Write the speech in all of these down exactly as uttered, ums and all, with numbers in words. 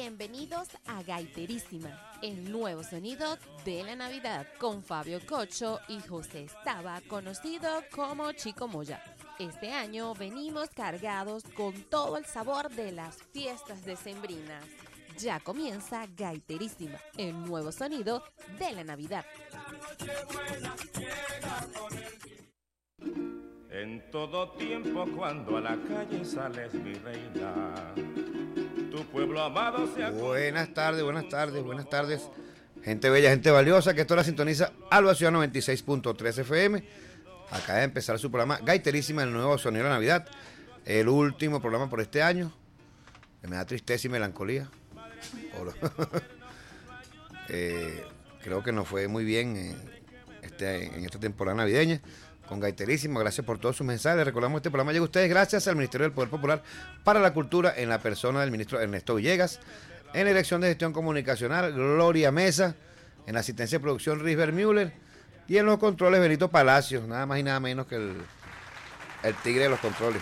Bienvenidos a Gaiterísima, el nuevo sonido de la Navidad, con Fabio Cocho y José Estaba, conocido como Chico Moya. Este año venimos cargados con todo el sabor de las fiestas decembrinas. Ya comienza Gaiterísima, el nuevo sonido de la Navidad. En todo tiempo cuando a la calle sales, mi reina, tu pueblo amado se acuerda. Buenas tardes, buenas tardes, buenas tardes. Gente bella, gente valiosa, que esto la sintoniza Alba Ciudad noventa y seis punto tres F M. Acaba de empezar su programa Gaiterísima, el nuevo sonido de la Navidad. El último programa por este año. Me da tristeza y melancolía. eh, creo que nos fue muy bien eh, este, en esta temporada navideña con Gaiterísima. Gracias por todos sus mensajes. Les recordamos que este programa llega a ustedes gracias al Ministerio del Poder Popular para la Cultura, en la persona del ministro Ernesto Villegas, en la Dirección de Gestión Comunicacional Gloria Mesa, en la asistencia de producción Risber Müller y en los controles Benito Palacios, nada más y nada menos que el, el tigre de los controles.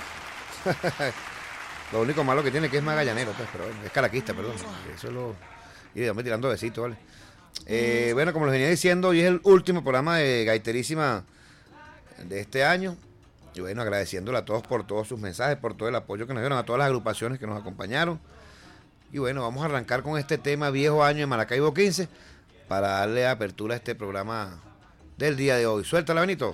Lo único malo que tiene que es magallanero, pues, pero bueno, es caraquista, perdón. Eso es lo... Y me tirando besitos, ¿vale? Eh, bueno, como les venía diciendo, hoy es el último programa de Gaiterísima de este año. Y bueno, agradeciéndole a todos por todos sus mensajes, por todo el apoyo que nos dieron, a todas las agrupaciones que nos acompañaron. Y bueno, vamos a arrancar con este tema Viejo Año de Maracaibo quince para darle apertura a este programa del día de hoy. Suéltala, Benito.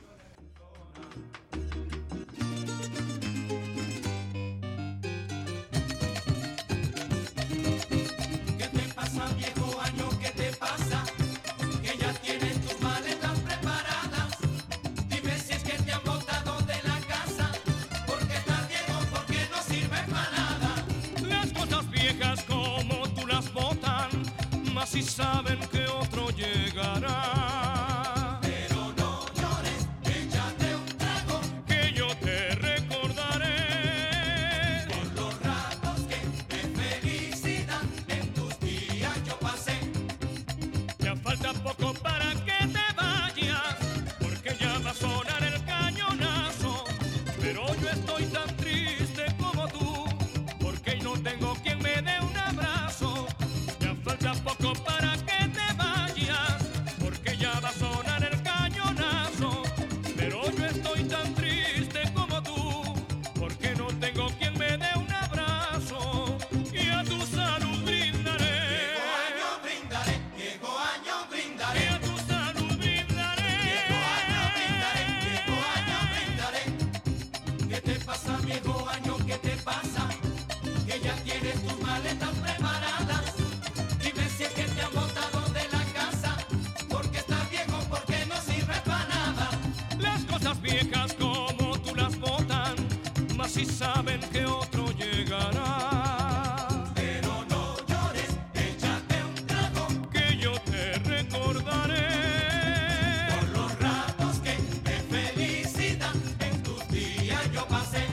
Si saben que otro llegará. Pero no llores, échate un trago, que yo te recordaré. por los ratos que de felicidad en tus días yo pasé. Ya falta poco para que te vayas, porque ya va a sonar el cañonazo. Pero yo estoy tan triste como tú, porque no tengo quien me dé un abrazo. Ya falta poco para que te vayas, porque ya va a sonar el cañonazo. Pero yo estoy tan triste como tú, porque no tengo quien me dé un abrazo. Y a tu salud brindaré. Viejo año brindaré, viejo año brindaré. Y a tu salud brindaré. Viejo año brindaré, viejo año brindaré. ¿Qué te pasa, viejo año? ¿Qué te pasa? Que ya tienes tus maletas preparadas. Dime si es que te han botado de la casa, porque estás viejo, porque no sirve para nada. Las cosas viejas como tú las botan, mas si saben que otro llegará. Pero no llores, échate un trago, Que yo te recordaré. por los ratos que de felicidad en tus días yo pasé.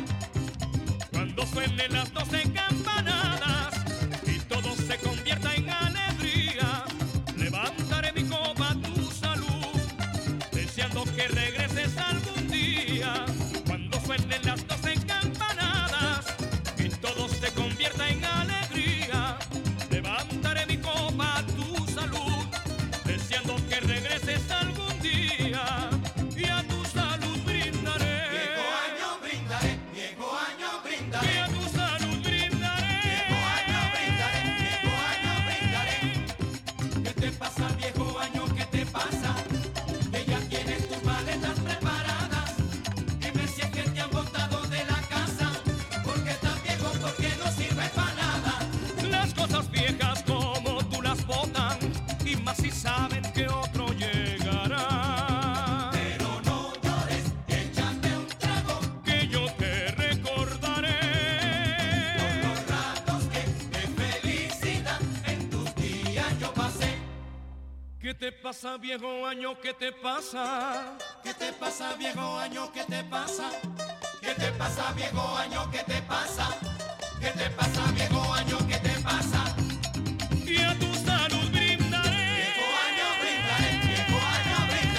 Cuando suenen las doce campanadas y todo se convierta en alegría, levantaré mi copa a tu salud, deseando que regreses algún día. Cuando suenen las doce campanadas y todo se convierta en alegría, levantaré mi copa a tu salud, deseando que regreses algún día. Y a tu salud brindaré. Viejo año brindaré, viejo año Y brindaré. a tu salud brindaré. Viejo año brindaré, viejo año brindaré. ¿Qué te pasa, viejo año? ¿Qué te pasa? Que ya tienes tus maletas preparadas. Dime si es que te han botado de la casa, porque estás viejo, porque no sirve para nada. Las cosas viejas como tú las botan, y más si saben que otro llegará. Pero no llores, échate un trago, Que yo te recordaré. por los ratos que de felicidad en tus días yo pasé. ¿Qué te pasa, viejo año? ¿Qué te pasa? ¿Qué te pasa, viejo año? ¿Qué te pasa? ¿Qué te pasa, viejo año? ¿Qué te pasa? ¿Qué te pasa, viejo año? ¿Qué te pasa? Y a tu salud brindaré. Viejo año brindaré, viejo año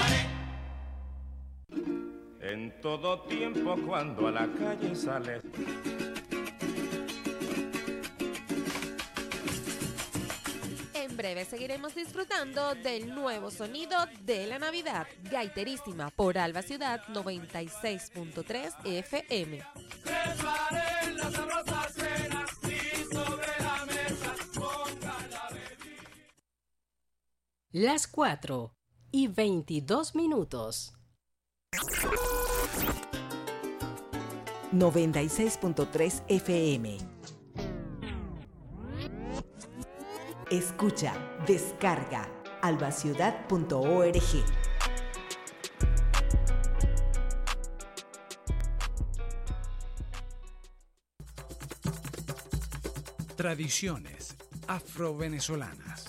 brindaré. En todo tiempo cuando a la calle sales. breve seguiremos disfrutando del nuevo sonido de la Navidad. Gaiterísima por Alba Ciudad noventa y seis punto tres F M. Preparen la sabrosa cena y sobre la mesa ponga la bebida. Las cuatro y veintidós minutos. noventa y seis punto tres F M. Escucha, descarga, albaciudad punto org. Tradiciones afrovenezolanas.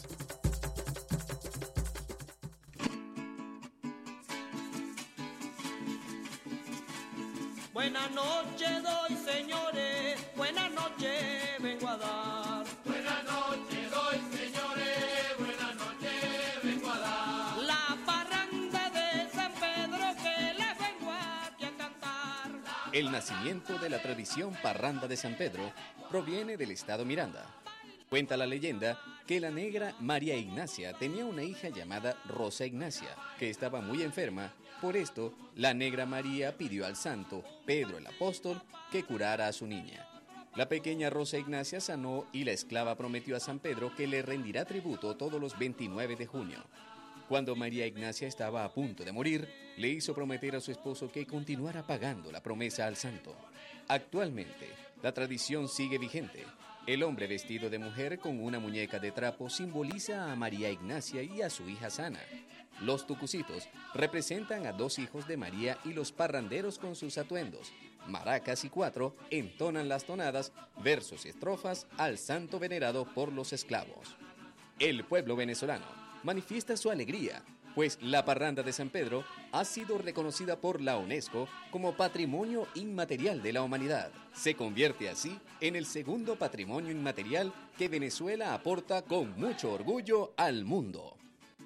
Buenas noches doy, señores, buenas noches vengo a dar. Buenas noches doy, señores, buenas noches vengo a dar. La parranda de San Pedro que les vengo aquí a cantar. El nacimiento de la tradición parranda de San Pedro proviene del estado Miranda. Cuenta la leyenda que la negra María Ignacia tenía una hija llamada Rosa Ignacia, que estaba muy enferma. Por esto, la negra María pidió al santo Pedro el apóstol que curara a su niña. La pequeña Rosa Ignacia sanó y la esclava prometió a San Pedro que le rendirá tributo todos los veintinueve de junio. Cuando María Ignacia estaba a punto de morir, le hizo prometer a su esposo que continuara pagando la promesa al santo. Actualmente, la tradición sigue vigente. El hombre vestido de mujer con una muñeca de trapo simboliza a María Ignacia y a su hija Sana. Los tucucitos representan a dos hijos de María y los parranderos con sus atuendos, maracas y cuatro, entonan las tonadas, versos y estrofas al santo venerado por los esclavos. El pueblo venezolano manifiesta su alegría, pues la parranda de San Pedro ha sido reconocida por la UNESCO como Patrimonio Inmaterial de la Humanidad. Se convierte así en el segundo patrimonio inmaterial que Venezuela aporta con mucho orgullo al mundo.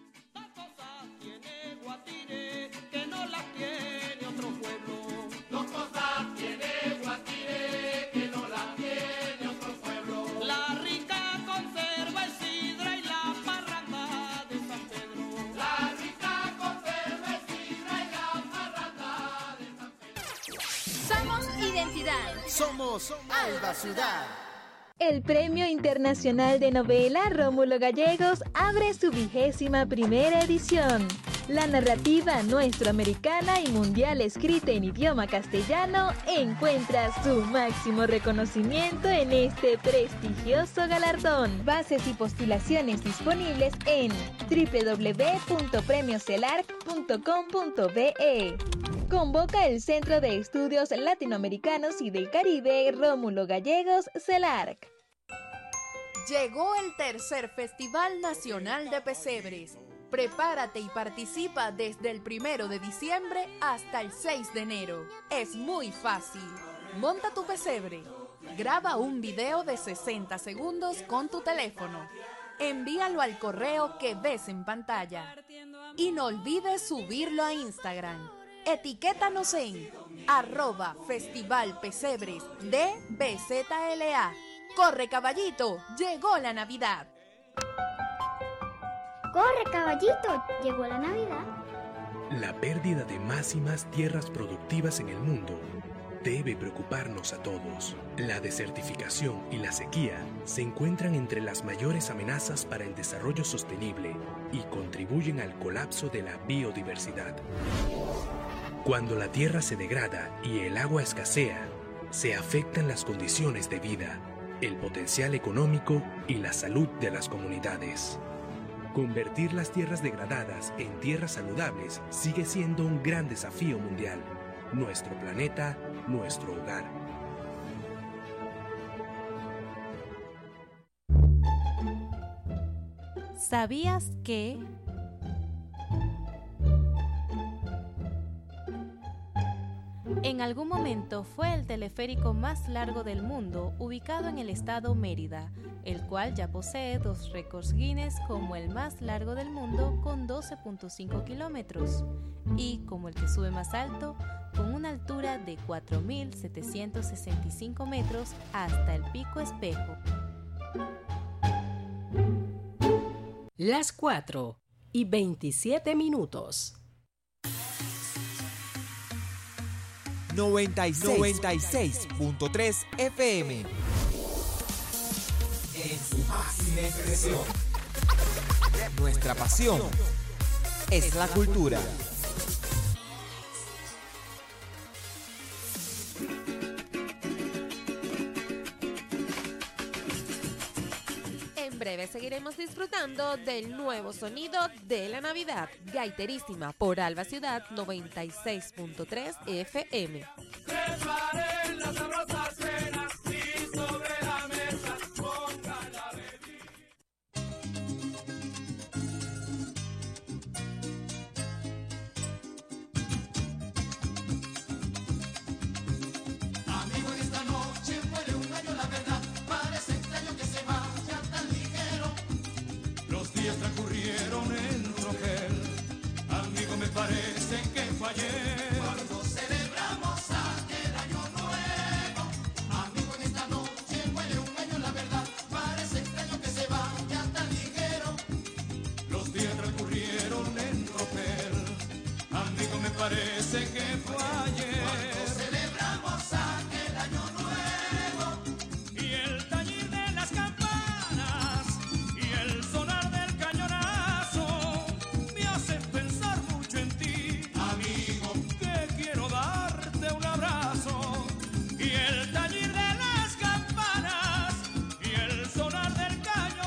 Somos Alba Ciudad. El Premio Internacional de Novela Rómulo Gallegos abre su vigésima primera edición. La narrativa nuestroamericana y mundial escrita en idioma castellano encuentra su máximo reconocimiento en este prestigioso galardón. Bases y postulaciones disponibles en doble u doble u doble u punto premio celarc punto com punto be. Convoca el Centro de Estudios Latinoamericanos y del Caribe Rómulo Gallegos CELARC. Llegó el tercer Festival Nacional de Pesebres. Prepárate y participa desde el primero de diciembre hasta el seis de enero. Es muy fácil. Monta tu pesebre. Graba un video de sesenta segundos con tu teléfono. Envíalo al correo que ves en pantalla. Y no olvides subirlo a Instagram. Etiquétanos en arroba Festival Pesebres de B Z L A. ¡Corre, caballito! ¡Llegó la Navidad! ¡Corre, caballito! ¡Llegó la Navidad! La pérdida de más y más tierras productivas en el mundo debe preocuparnos a todos. La desertificación y la sequía se encuentran entre las mayores amenazas para el desarrollo sostenible y contribuyen al colapso de la biodiversidad. Cuando la tierra se degrada y el agua escasea, se afectan las condiciones de vida, el potencial económico y la salud de las comunidades. Convertir las tierras degradadas en tierras saludables sigue siendo un gran desafío mundial. Nuestro planeta, nuestro hogar. ¿Sabías que? En algún momento fue el teleférico más largo del mundo, ubicado en el estado Mérida, el cual ya posee dos récords Guinness como el más largo del mundo con doce punto cinco kilómetros y como el que sube más alto con una altura de cuatro mil setecientos sesenta y cinco metros hasta el Pico Espejo. Las cuatro y veintisiete minutos. noventa y seis punto tres F M. En su máxima expresión. Nuestra pasión es la cultura. En breve seguiremos disfrutando del nuevo sonido de la Navidad. Gaiterísima por Alba Ciudad noventa y seis punto tres F M. Preparen las sabrosas cenas y sobre la mesa pongan la bebida. Amigo, en esta noche muere un año, la verdad. Parece extraño que se vaya tan ligero. Los días transcurrieron en tropel. Amigo, me parece que fue ayer. Cuando celebramos aquel año nuevo. Amigo, en esta noche muere un año, la verdad. Parece extraño que se vaya tan ligero. Los días transcurrieron en tropel. Amigo, me parece que fue ayer. Cuando celebramos aquel año nuevo. Y el tañir de las campanas y el sonar del cañonazo me hacen pensar mucho en ti, amigo, que quiero darte un abrazo. Y el tañir de las campanas y el sonar del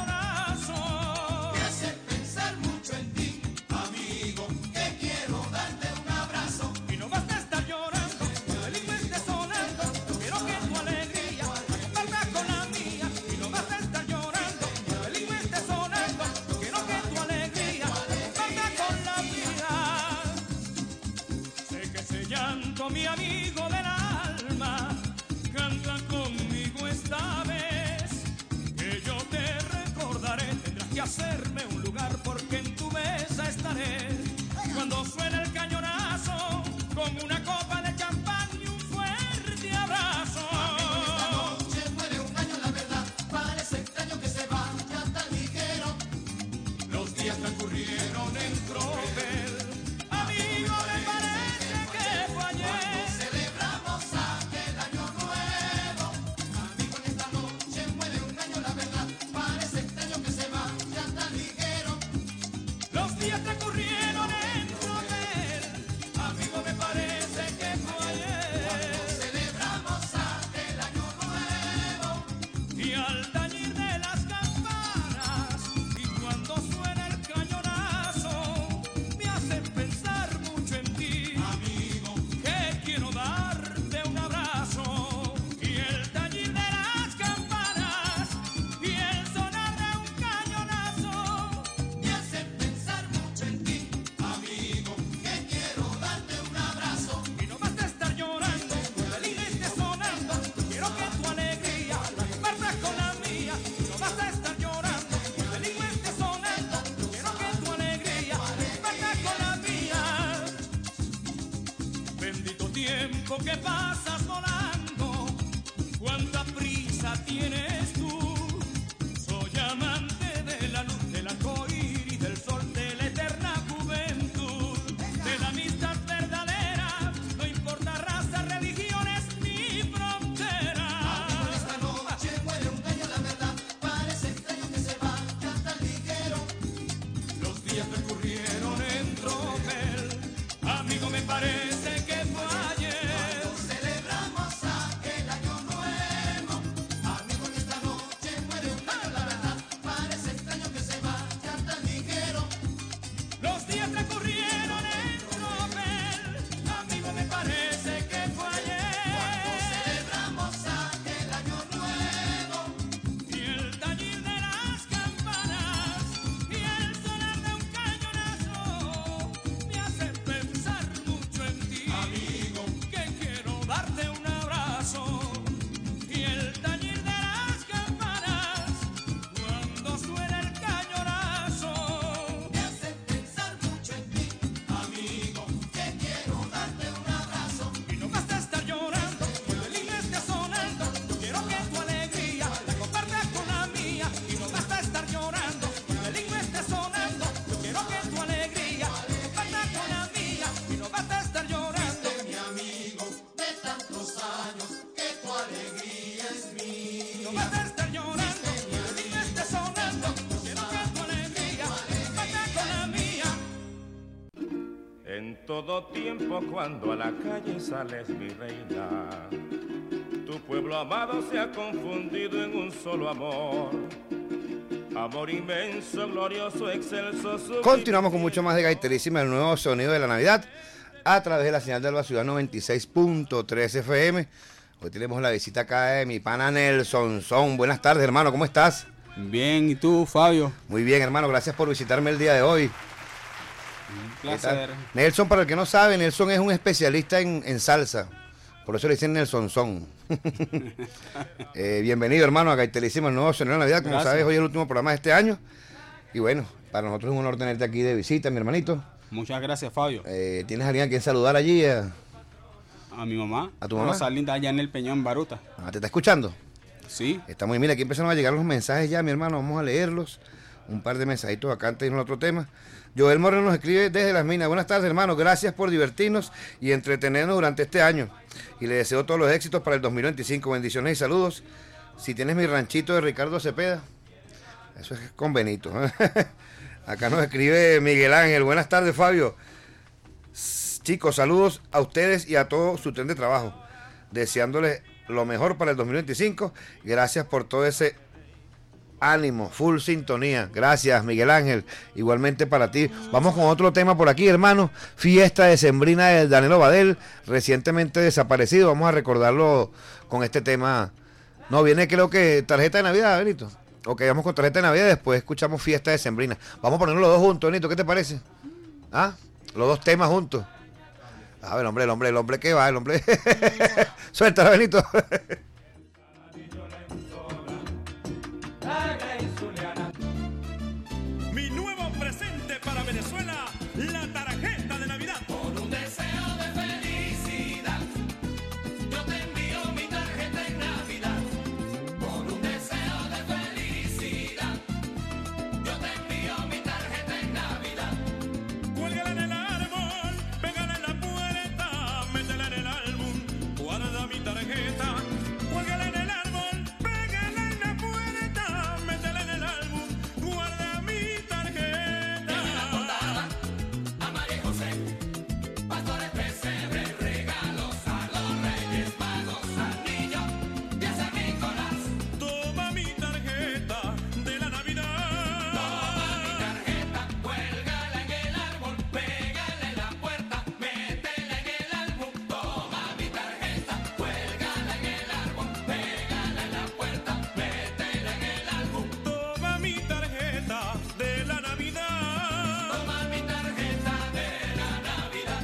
cañonazo me hacen pensar mucho en ti, amigo, que quiero darte un abrazo. Y no basta estar llorando, el himno esté sonando, quiero que tu alegría comparta con la mía. Y no basta estar llorando, el himno esté sonando, quiero que tu alegría comparta con la mía. Sé que ese llanto, mi amigo del alma, canta conmigo esta vez. Que yo te recordaré, tendrás que hacerme un lugar porque en tu mesa estaré. Cuando suene el cañonazo, con una copa de champán y un fuerte abrazo. Amigo, en esta noche muere un año, la verdad. Parece extraño que se vaya tan ligero. Los días transcurrieron en tropel. Amigo, me parece que fue ayer. Cuando celebramos aquel año nuevo. Amigo, en esta noche muere un año, la verdad. Parece extraño que se vaya tan ligero. Los días transcurrieron en tropel. Amigo, me parece que fue ayer. Cuando celebramos aquel año nuevo. Y al tañir de las campanas y cuando suena el cañonazo me hacen pensar mucho en ti, amigo, que quiero darte un abrazo. Y el tañir de las campanas y el sonar de un cañonazo me hacen pensar mucho en ti, amigo, que quiero darte un abrazo. Y no basta estar llorando, el himno esté sonando, quiero que tu alegría compartas con la mía. Y no basta estar llorando, el himno esté sonando, quiero que tu alegría compartas con la mía. Bendito tiempo que pasas volando, cuánta prisa tienes tú. Soy amante de la luz, del arcoíris, del sol, de la eterna juventud, de la amistad verdadera, no importa raza, religiones ni frontera. Amigo, en esta noche muere un año, la verdad. Parece extraño que se vaya tan ligero. Los días transcurrieron en tropel. Amigo, me parece que fue ayer. Cuando muchos años que tu alegría es mía. No vas a estar llorando, ni me estés sonando, quiero que tu alegría vaya con la mía. En todo tiempo cuando a la calle sales mi reina, tu pueblo amado se ha confundido en un solo amor. Amor inmenso, glorioso, excelso. Sublime. Continuamos con mucho más de Gaiterísima, el nuevo sonido de la Navidad, a través de la señal de Alba Ciudad noventa y seis punto tres F M. Hoy tenemos la visita acá de mi pana Nelson Son. Buenas tardes, hermano, ¿cómo estás? Bien, ¿y tú, Fabio? Muy bien, hermano, gracias por visitarme el día de hoy. Un placer. Nelson, para el que no sabe, Nelson es un especialista en, en salsa. Por eso le dicen Nelson Son. eh, bienvenido, hermano, a Gaiterísima, el nuevo sonido de la Navidad. Como Gracias. sabes, hoy es el último programa de este año. Y bueno, para nosotros es un honor tenerte aquí de visita, mi hermanito. Muchas gracias, Fabio. Eh, ¿Tienes a alguien a quien saludar allí? Eh? A mi mamá. ¿A tu mamá? Rosalinda, allá en el Peñón, Baruta. Ah, ¿te está escuchando? Sí. Está muy bien, aquí empezaron a llegar los mensajes ya, mi hermano, vamos a leerlos. Un par de mensajitos acá antes de irnos a otro tema. Joel Moreno nos escribe desde Las Minas. Buenas tardes, hermano, gracias por divertirnos y entretenernos durante este año. Y le deseo todos los éxitos para el dos mil veinticinco. Bendiciones y saludos. Si tienes mi ranchito de Ricardo Cepeda, eso es con Benito. Acá nos escribe Miguel Ángel. Buenas tardes, Fabio. Chicos, saludos a ustedes y a todo su tren de trabajo. Deseándoles lo mejor para el dos mil veinticinco. Gracias por todo ese ánimo, full sintonía. Gracias, Miguel Ángel. Igualmente para ti. Vamos con otro tema por aquí, hermano. Fiesta decembrina de Danilo Badel, recientemente desaparecido. Vamos a recordarlo con este tema. No, viene creo que tarjeta de Navidad, Benito. Ok, vamos con tarjeta de Navidad, después escuchamos fiesta decembrina. Vamos a ponerlo los dos juntos, Benito, ¿qué te parece? ¿Ah? Los dos temas juntos. A ver, el hombre, el hombre, el hombre que va, el hombre. Suéltala, Benito. Mi nuevo presente para Venezuela, la tarjeta de Navidad. Con un deseo de felicidad, yo te envío mi tarjeta en Navidad. Con un deseo de felicidad, yo te envío mi tarjeta en Navidad. Cuélgala en el árbol, pégala en la puerta, métela en el álbum, guarda mi tarjeta. Cuélgala en el árbol, pégala en la puerta, métela en el álbum, guarda mi tarjeta. En la portada, a María José, pastores pesebre, regalos a los Reyes Magos, al niño y a San Nicolás. Toma mi tarjeta de la Navidad. Toma mi tarjeta, cuélgala en el árbol, pégala en la puerta, métela en el álbum. Toma mi tarjeta, cuélgala en el árbol, pégala en la puerta, métela en el álbum. Toma mi tarjeta de la Navidad. Toma mi tarjeta de la Navidad.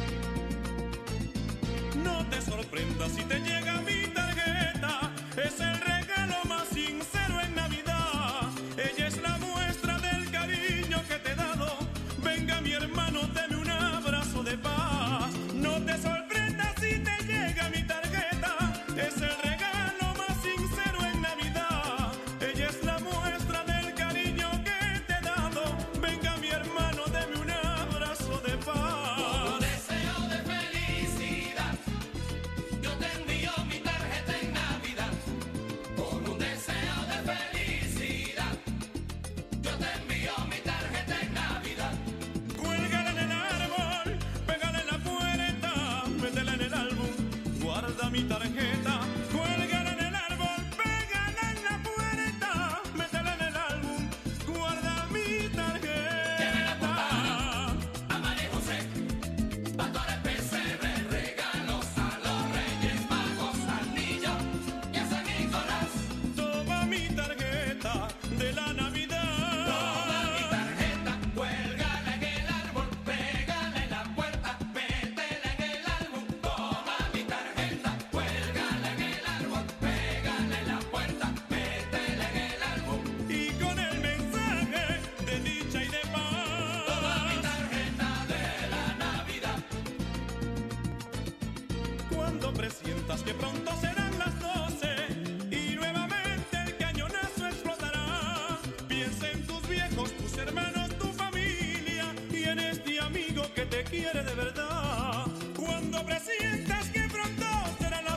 No te sorprendas si te llega mi tarjeta. Es el regalo más sincero en Navidad. Ella es la muestra del cariño que te he dado. Venga, mi hermano, deme un abrazo de paz. No te sorprendas si te llega mi tarjeta. Es el regalo más sincero en Navidad. Ella es la muestra del cariño que te he dado. Venga, mi hermano, deme un abrazo de Con paz. un deseo de felicidad, yo te envío mi tarjeta en Navidad. Con un deseo de felicidad, yo te envío mi tarjeta en Navidad. Cuélgala en el árbol, pégala en la puerta, métela en el álbum, guarda mi tarjeta. Cuélgala en el árbol, pégala en la puerta, métela en el álbum, guarda mi tarjeta. A María José, pastores pesebre, regalos a los Reyes Magos, al niño y a San Nicolás. Toma mi tarjeta de la Navidad. Toma mi tarjeta, cuélgala en el árbol, pégala en la puerta, métela en el álbum. Toma mi tarjeta, cuélgala en el árbol, pégala en la puerta, métela en el álbum. Y con el mensaje de dicha y de paz. Toma mi tarjeta de la Navidad. Cuando presientas que pronto serán las doce y nuevamente el cañonazo explotará, piensa en tus viejos, tus hermanos, tu familia y en este amigo que te quiere de verdad. Cuando presientas que pronto serán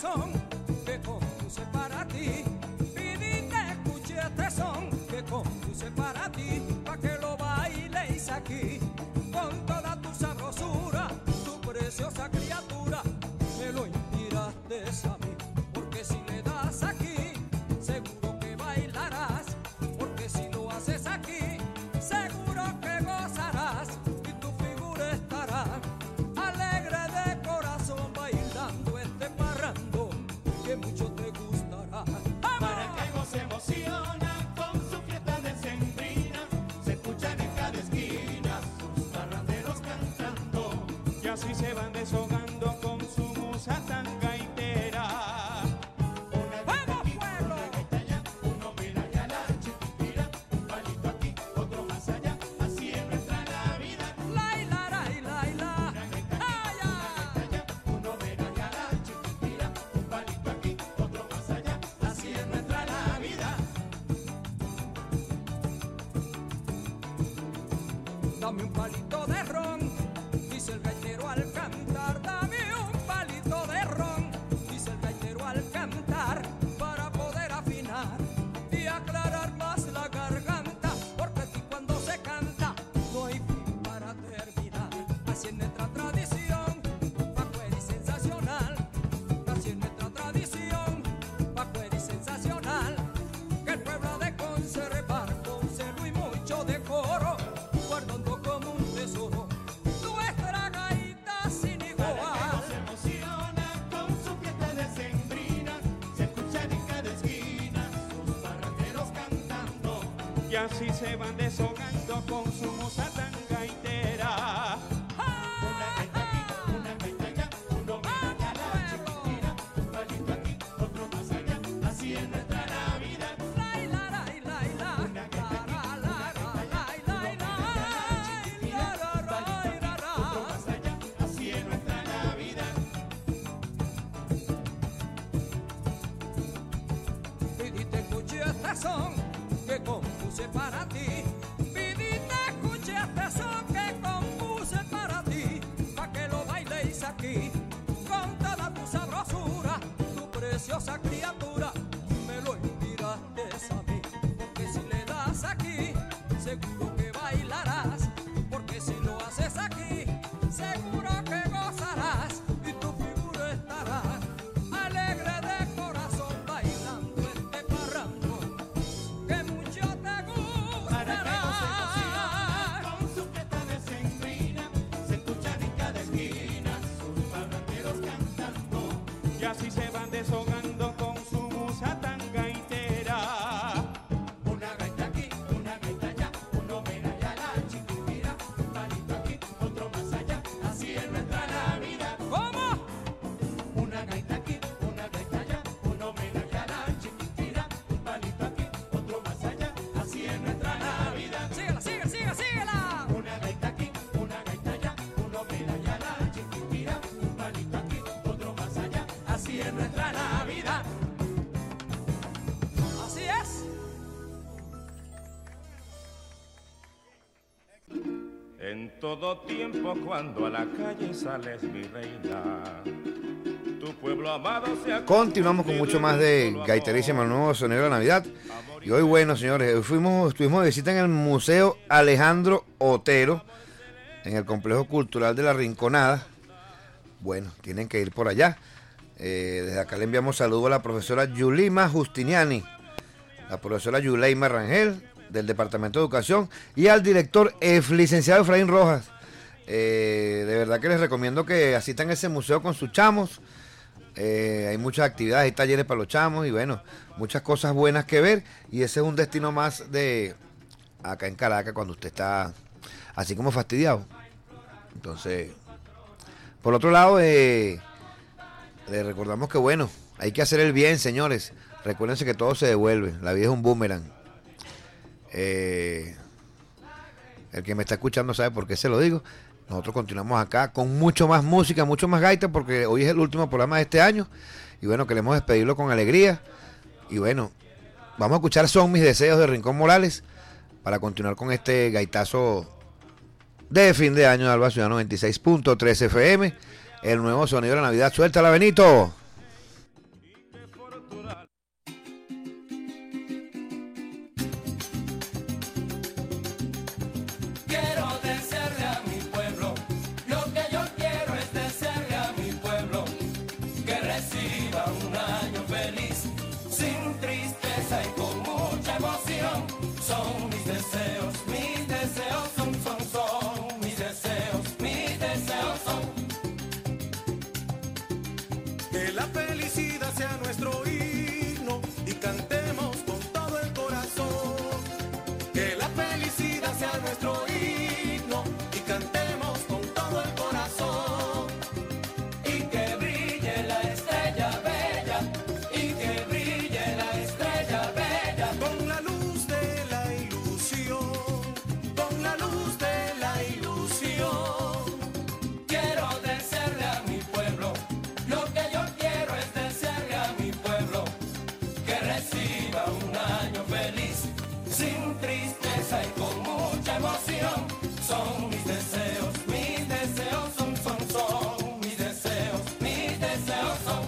son que compuse para ti. Viniste, escuché este son que compuse para ti, pa' que lo bailes aquí con toda tu sabrosura, tu preciosa criatura. Me lo inspiraste a mí, porque si le das aquí, seguro que bailarás, porque si lo haces aquí, seguro que gozarás y tu figura estará alegre de corazón bailando este parrando que mucho te gustará. Maracaibo se emociona con su fiesta decembrina, se escuchan en cada esquina sus parranderos cantando, y así se van deshogando con su musa tan gaitera. Una gaita aquí, una gaita allá, uno mira ya la chiquitira, un palito aquí, otro más allá, así es nuestra Navidad. Laila, laila, laila. Una gaita aquí, una gaita allá, uno mira ya la chiquitira, un palito aquí, otro más allá, así es nuestra Navidad. Dame un palito de ron, dice el gaitero al cantar. Dame un palito de ron, dice el gaitero al cantar, para poder afinar y aclarar más la garganta, porque aquí cuando se canta no hay fin para terminar. Así es nuestra tradición, pacuera y sensacional. Así es nuestra tradición, pacuera y sensacional. Que el pueblo de conservar con celo y mucho decoro, guardando como un tesoro nuestra gaita sin igual. Maracaibo se emociona con su fiesta decembrina, se escuchan en cada esquina sus parranderos cantando, Y así se van deshogando con su musa tan gaitera. una gaita aquí, una gaita allá, uno mira ya la chiquitira, un palito aquí, otro más allá, así es nuestra Navidad. Laila, laila, laila. Una gaita aquí, una gaita allá, uno mira ya la chiquitira, un palito aquí, otro más allá, así es nuestra Navidad. Pidiste, escuché este son que compuse para ti. Pidiste, escuché este son que compuse para ti, pa' que lo bailes aquí con toda tu sabrosura, tu preciosa criatura. Me lo inspiraste a mí, porque si le das aquí, seguro que bailarás, porque si lo haces aquí, seguro que gozarás y tu figura estará alegre de corazón bailando este parrando que mucho te Maracaibo se emociona gustará. con su fiesta decembrina, se escuchan en cada esquina sus parranderos cantando, Y así se van deshogando con su musa tan gaitera. una gaita aquí, una gaita allá, uno mira ya la chiquitira, un palito aquí, otro más allá, así es nuestra Navidad. ¿Cómo? Una gaita aquí, una gaita allá, uno mira ya la chiquitira, un palito aquí, otro más allá, así es nuestra Navidad. Síguela, síguela, síguela, síguela. Una gaita aquí, una gaita allá, uno mira ya la chiquitira, un palito aquí, otro más allá, así es nuestra Navidad. Así es. En todo tiempo cuando a la calle sales, mi reina, tu pueblo amado se ha Continuamos con mucho más de Gaiterísima, el nuevo sonido de la Navidad. Y hoy, bueno, señores, hoy fuimos, estuvimos de visita en el Museo Alejandro Otero, en el Complejo Cultural de la Rinconada. Bueno, tienen que ir por allá. Eh, desde acá le enviamos saludos a la profesora Yulima Justiniani, la profesora Yuleima Rangel, del Departamento de Educación, y al director, el licenciado Efraín Rojas. Eh, de verdad que les recomiendo que asistan a ese museo con sus chamos. Eh, hay muchas actividades, hay talleres para los chamos y bueno, muchas cosas buenas que ver, y ese es un destino más de acá en Caracas cuando usted está así como fastidiado. Entonces, por otro lado, eh, le recordamos que bueno, hay que hacer el bien, señores. Recuérdense que todo se devuelve, la vida es un boomerang. Eh, el que me está escuchando sabe por qué se lo digo. Nosotros continuamos acá con mucho más música, mucho más gaita, porque hoy es el último programa de este año. Y bueno, queremos despedirlo con alegría. Y bueno, vamos a escuchar Son Mis Deseos de Rincón Morales para continuar con este gaitazo de fin de año de Alba Ciudad noventa y seis punto tres F M. El nuevo sonido de la Navidad. Suéltala, Benito. feliz, sin tristeza y con mucha emoción. Son mis deseos, mis deseos son, son, son mis deseos, mis deseos son. Que la felicidad sea nuestro himno y cantemos con todo el corazón. Que la felicidad sea nuestro himno y cantemos con todo el corazón. Y que brille la estrella bella, y que brille la estrella bella. Con la luz de la ilusión, con la luz de la ilusión. Quiero desearle a mi pueblo, lo que yo quiero es desearle a mi pueblo que reciba un año feliz, sin tristeza y con mucha emoción. Son mis deseos, mis deseos son, son, son mis deseos, mis deseos son.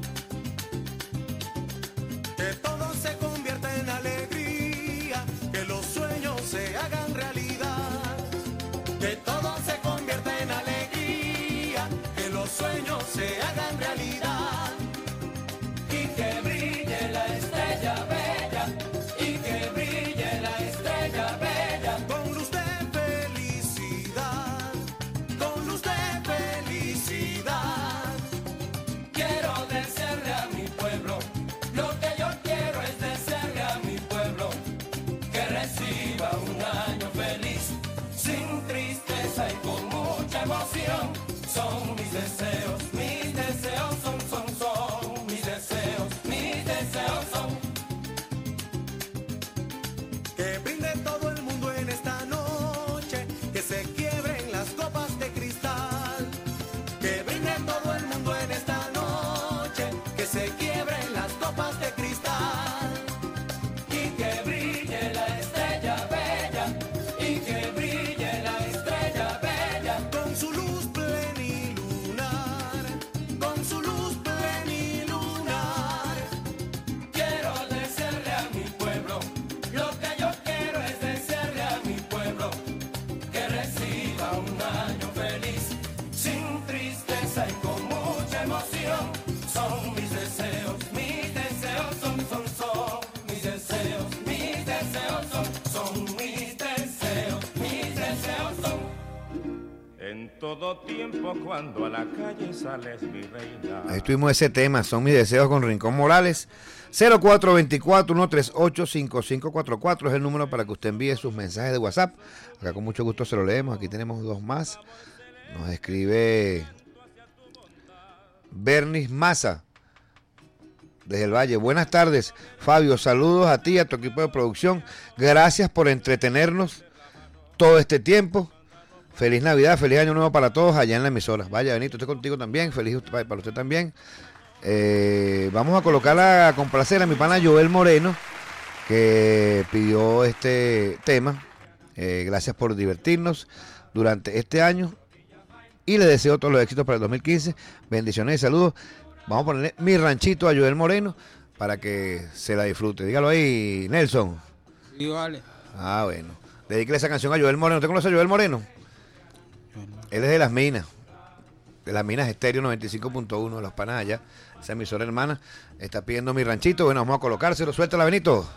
Que todo se convierta en alegría, que los sueños se hagan realidad. Que todo se convierta en alegría, que los sueños se hagan realidad. Y que brille la estrella bella, y que brille la estrella bella. Con luz de felicidad, con luz de felicidad. Quiero desearle a mi pueblo, lo que yo quiero es desearle a mi pueblo que reciba un año feliz, sin tristeza y con mucha emoción. Son mis deseos, mis deseos son, son, son mis deseos, mis deseos son. Que brinde todo el mundo en esta noche, que se quiebren las copas de cristal. Que brinde todo el mundo en esta noche, que se quiebren las copas de cristal. Y que brille la estrella bella, y que brille la estrella bella. Con su luz plenilunar, con su luz plenilunar. Quiero desearle a mi pueblo, lo que yo quiero es desearle a mi pueblo que reciba un año feliz, sin tristeza y con mucha emoción. Son mis deseos, mis deseos son, son, son mis deseos, mis deseos son, son mis deseos, mis deseos son. En todo tiempo cuando a la calle sales, mi reina. Ahí tuvimos ese tema, son mis deseos con Rincón Morales. cero cuatro dos cuatro, uno tres ocho, cinco cinco cuatro cuatro es el número para que usted envíe sus mensajes de WhatsApp. Acá con mucho gusto se lo leemos. Aquí tenemos dos más. Nos escribe Bernis Maza desde el Valle. Buenas tardes, Fabio. Saludos a ti y a tu equipo de producción. Gracias por entretenernos todo este tiempo. Feliz Navidad, feliz Año Nuevo para todos allá en la emisora. Vaya, Benito, estoy contigo también. Feliz para usted también. Eh, vamos a colocarla a complacer a mi pana Joel Moreno, que pidió este tema. Eh, gracias por divertirnos durante este año y le deseo todos los éxitos para el dos mil quince. Bendiciones y saludos. Vamos a ponerle Mi Ranchito a Joel Moreno para que se la disfrute. Dígalo ahí, Nelson. Sí, vale. Ah, bueno. Dedíquele esa canción a Joel Moreno. ¿Usted conoce a Joel Moreno? Él es de Las Minas, de Las Minas Estéreo noventa y cinco punto uno, de Los Panas allá, esa emisora hermana, está pidiendo Mi Ranchito. Bueno, vamos a colocárselo, suéltala, Benito.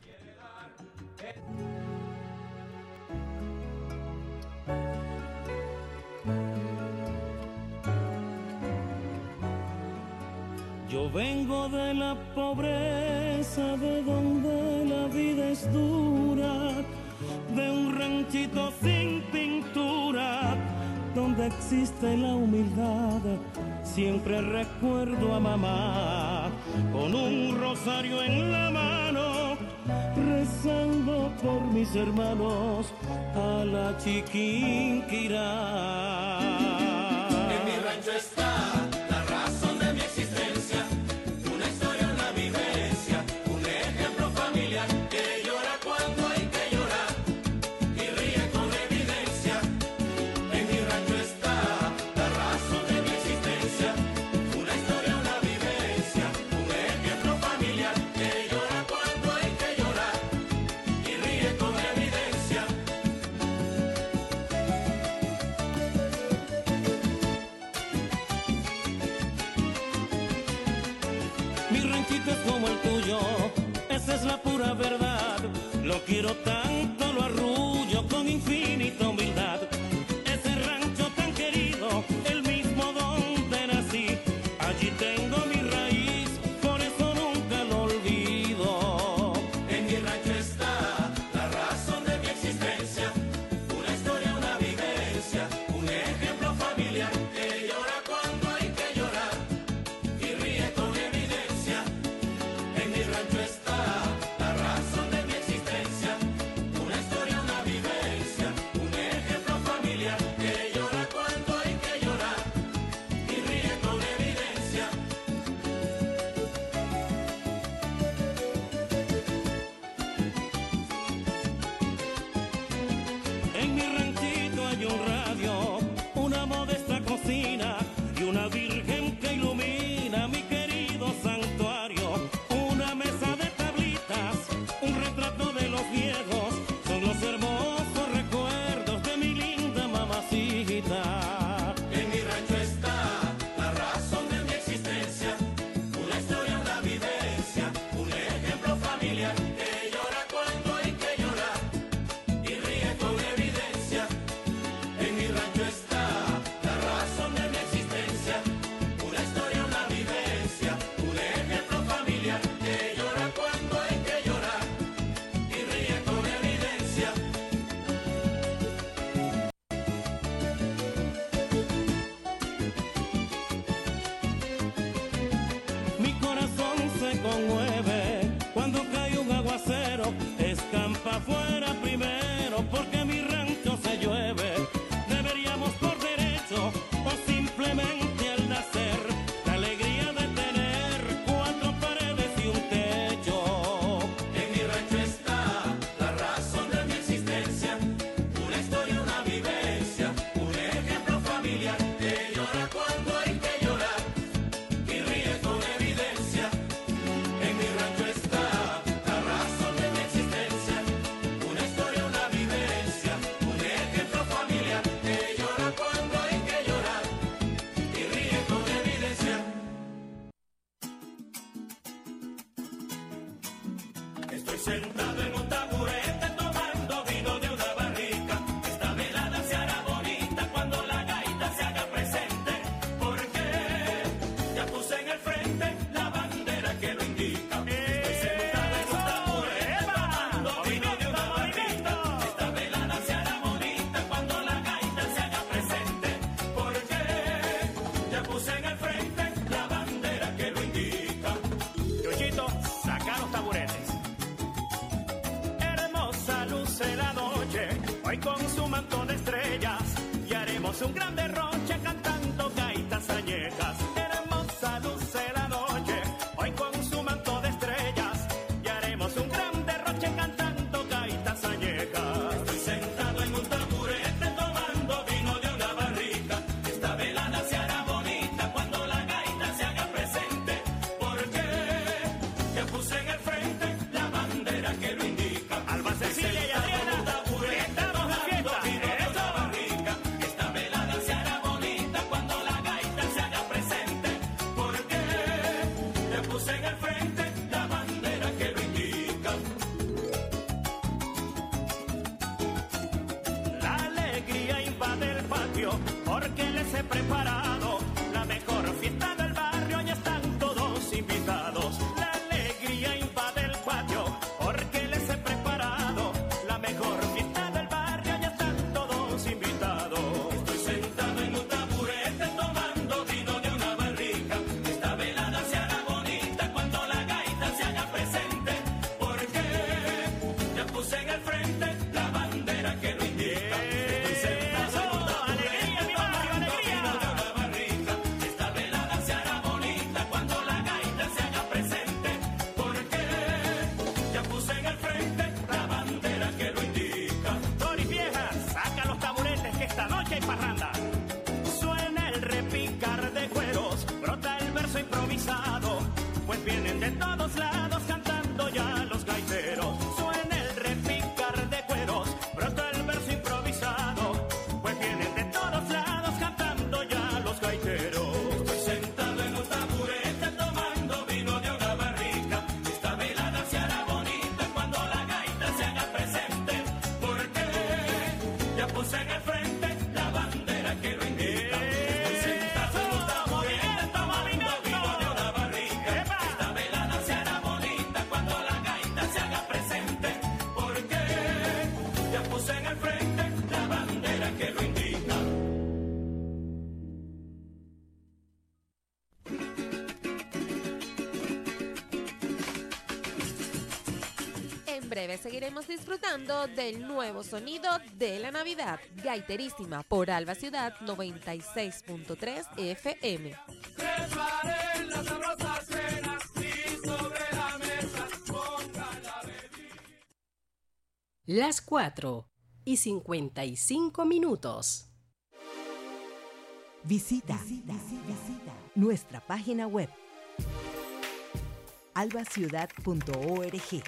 Yo vengo de la pobreza, de donde la vida es dura, de un ranchito sin pintura, donde existe la humildad. Siempre recuerdo a mamá con un rosario en la mano, rezando por mis hermanos a la Chiquinquirá. En mi rancho está la razón de mi existencia, una historia, una vivencia, un ejemplo familiar que llora cuando hay que llorar y ríe con evidencia. En mi rancho está la razón de mi existencia, una historia, una vivencia, un ejemplo familiar que llora cuando hay que llorar y ríe con evidencia. Mi ranchito es como el tuyo, esa es la pura verdad. Lo quiero tanto, lo arrullo con infinita humildad. Ese rancho tan querido, el mismo donde nací, allí tengo mi raíz, por eso nunca lo olvido. En mi rancho está la razón de mi existencia, una historia, una vivencia, un ejemplo familiar que llora cuando hay que llorar y ríe con evidencia. En mi rancho está la razón de mi existencia, una historia, una vivencia, un ejemplo familiar que llora cuando hay que llorar y ríe con evidencia. En mi ranchito hay un radio, una modesta cocina y una virgen que ilumina mi querido santuario. Una mesa de tablitas, un retrato de los viejos, son los hermosos recuerdos de mi linda mamacita. En mi rancho está la razón de mi existencia, una historia, una vivencia, un ejemplo familiar que llora cuando hay que llorar y ríe con evidencia. En mi rancho está la razón de mi existencia, una historia, una vivencia, un ejemplo familiar que llora cuando hay que llorar y ríe con evidencia. Mi corazón se conmueve cuando cae un aguacero, escampa afuera primero porque mi rancho se llueve. Deberíamos por derecho o simplemente al nacer la alegría de tener cuatro paredes y un techo. En mi rancho está la razón de mi existencia, una historia, una vivencia, un ejemplo familiar que llora cuando hay que llorar y ríe con evidencia. En mi rancho está la razón de mi existencia, una historia, una vivencia, un ejemplo familiar que llora cuando hay que llorar y ríe con evidencia. Estoy sentado en un taburete tomando vino de una barrica. Esta velada se hará bonita cuando la gaita se haga presente, porque ya puse en el frente la bandera que lo indica. Estoy sentado en un taburete tomando vino de una barrica. Esta velada se hará bonita cuando la gaita se haga presente, porque ya puse en el frente la bandera que lo indica. Yoyito, saca los taburetes. Hermosa luce la noche, hoy con su manto de estrellas, y haremos un gran derroche cantando gaitas añejas. Hermosa luce la noche, hoy con su manto de estrellas, y haremos un gran derroche cantando gaitas añejas. Estoy sentado en un taburete tomando vino de una barrica. Esta velada se hará bonita cuando la gaita se haga presente, porque ya puse en el frente la bandera que lo indica. Alba Cecilia y Adriana, estamos de fiesta. Esta barrica, esta velada se hará bonita cuando la gaita se haga presente, porque le puse en el frente la bandera que lo indica. La alegría invade el patio porque les he preparado la mejor fiesta del barrio y están todos invitados. La alegría invade el patio porque les he preparado la mejor fiesta del barrio y están todos invitados. Estoy sentado en un taburete tomando vino de una barrica. Esta velada se hará bonita cuando la gaita se haga presente, porque ya puse en el frente la bandera que lo indica. Estoy sentado en un taburete tomando vino de una barrica. Esta velada se hará bonita cuando la gaita se haga presente, porque ya puse en el frente la bandera que lo indica. Tony Vieja, saca los taburetes que esta noche hay parranda. Suena el repicar de cueros, brota el verso improvisado, pues vienen de todos lados cantando ya los gaiteros. Suena el repicar de cueros, brota el verso improvisado, pues vienen de todos lados cantando ya los gaiteros. Estoy sentado en un taburete tomando vino de una breve seguiremos disfrutando del nuevo sonido de la Navidad. Gaiterísima por Alba Ciudad noventa y seis punto tres F M. Preparen las sabrosas cenas y sobre la mesa pongan la bebida. Las cuatro y cincuenta y cinco minutos. Visita, visita, visita nuestra página web alba ciudad punto org.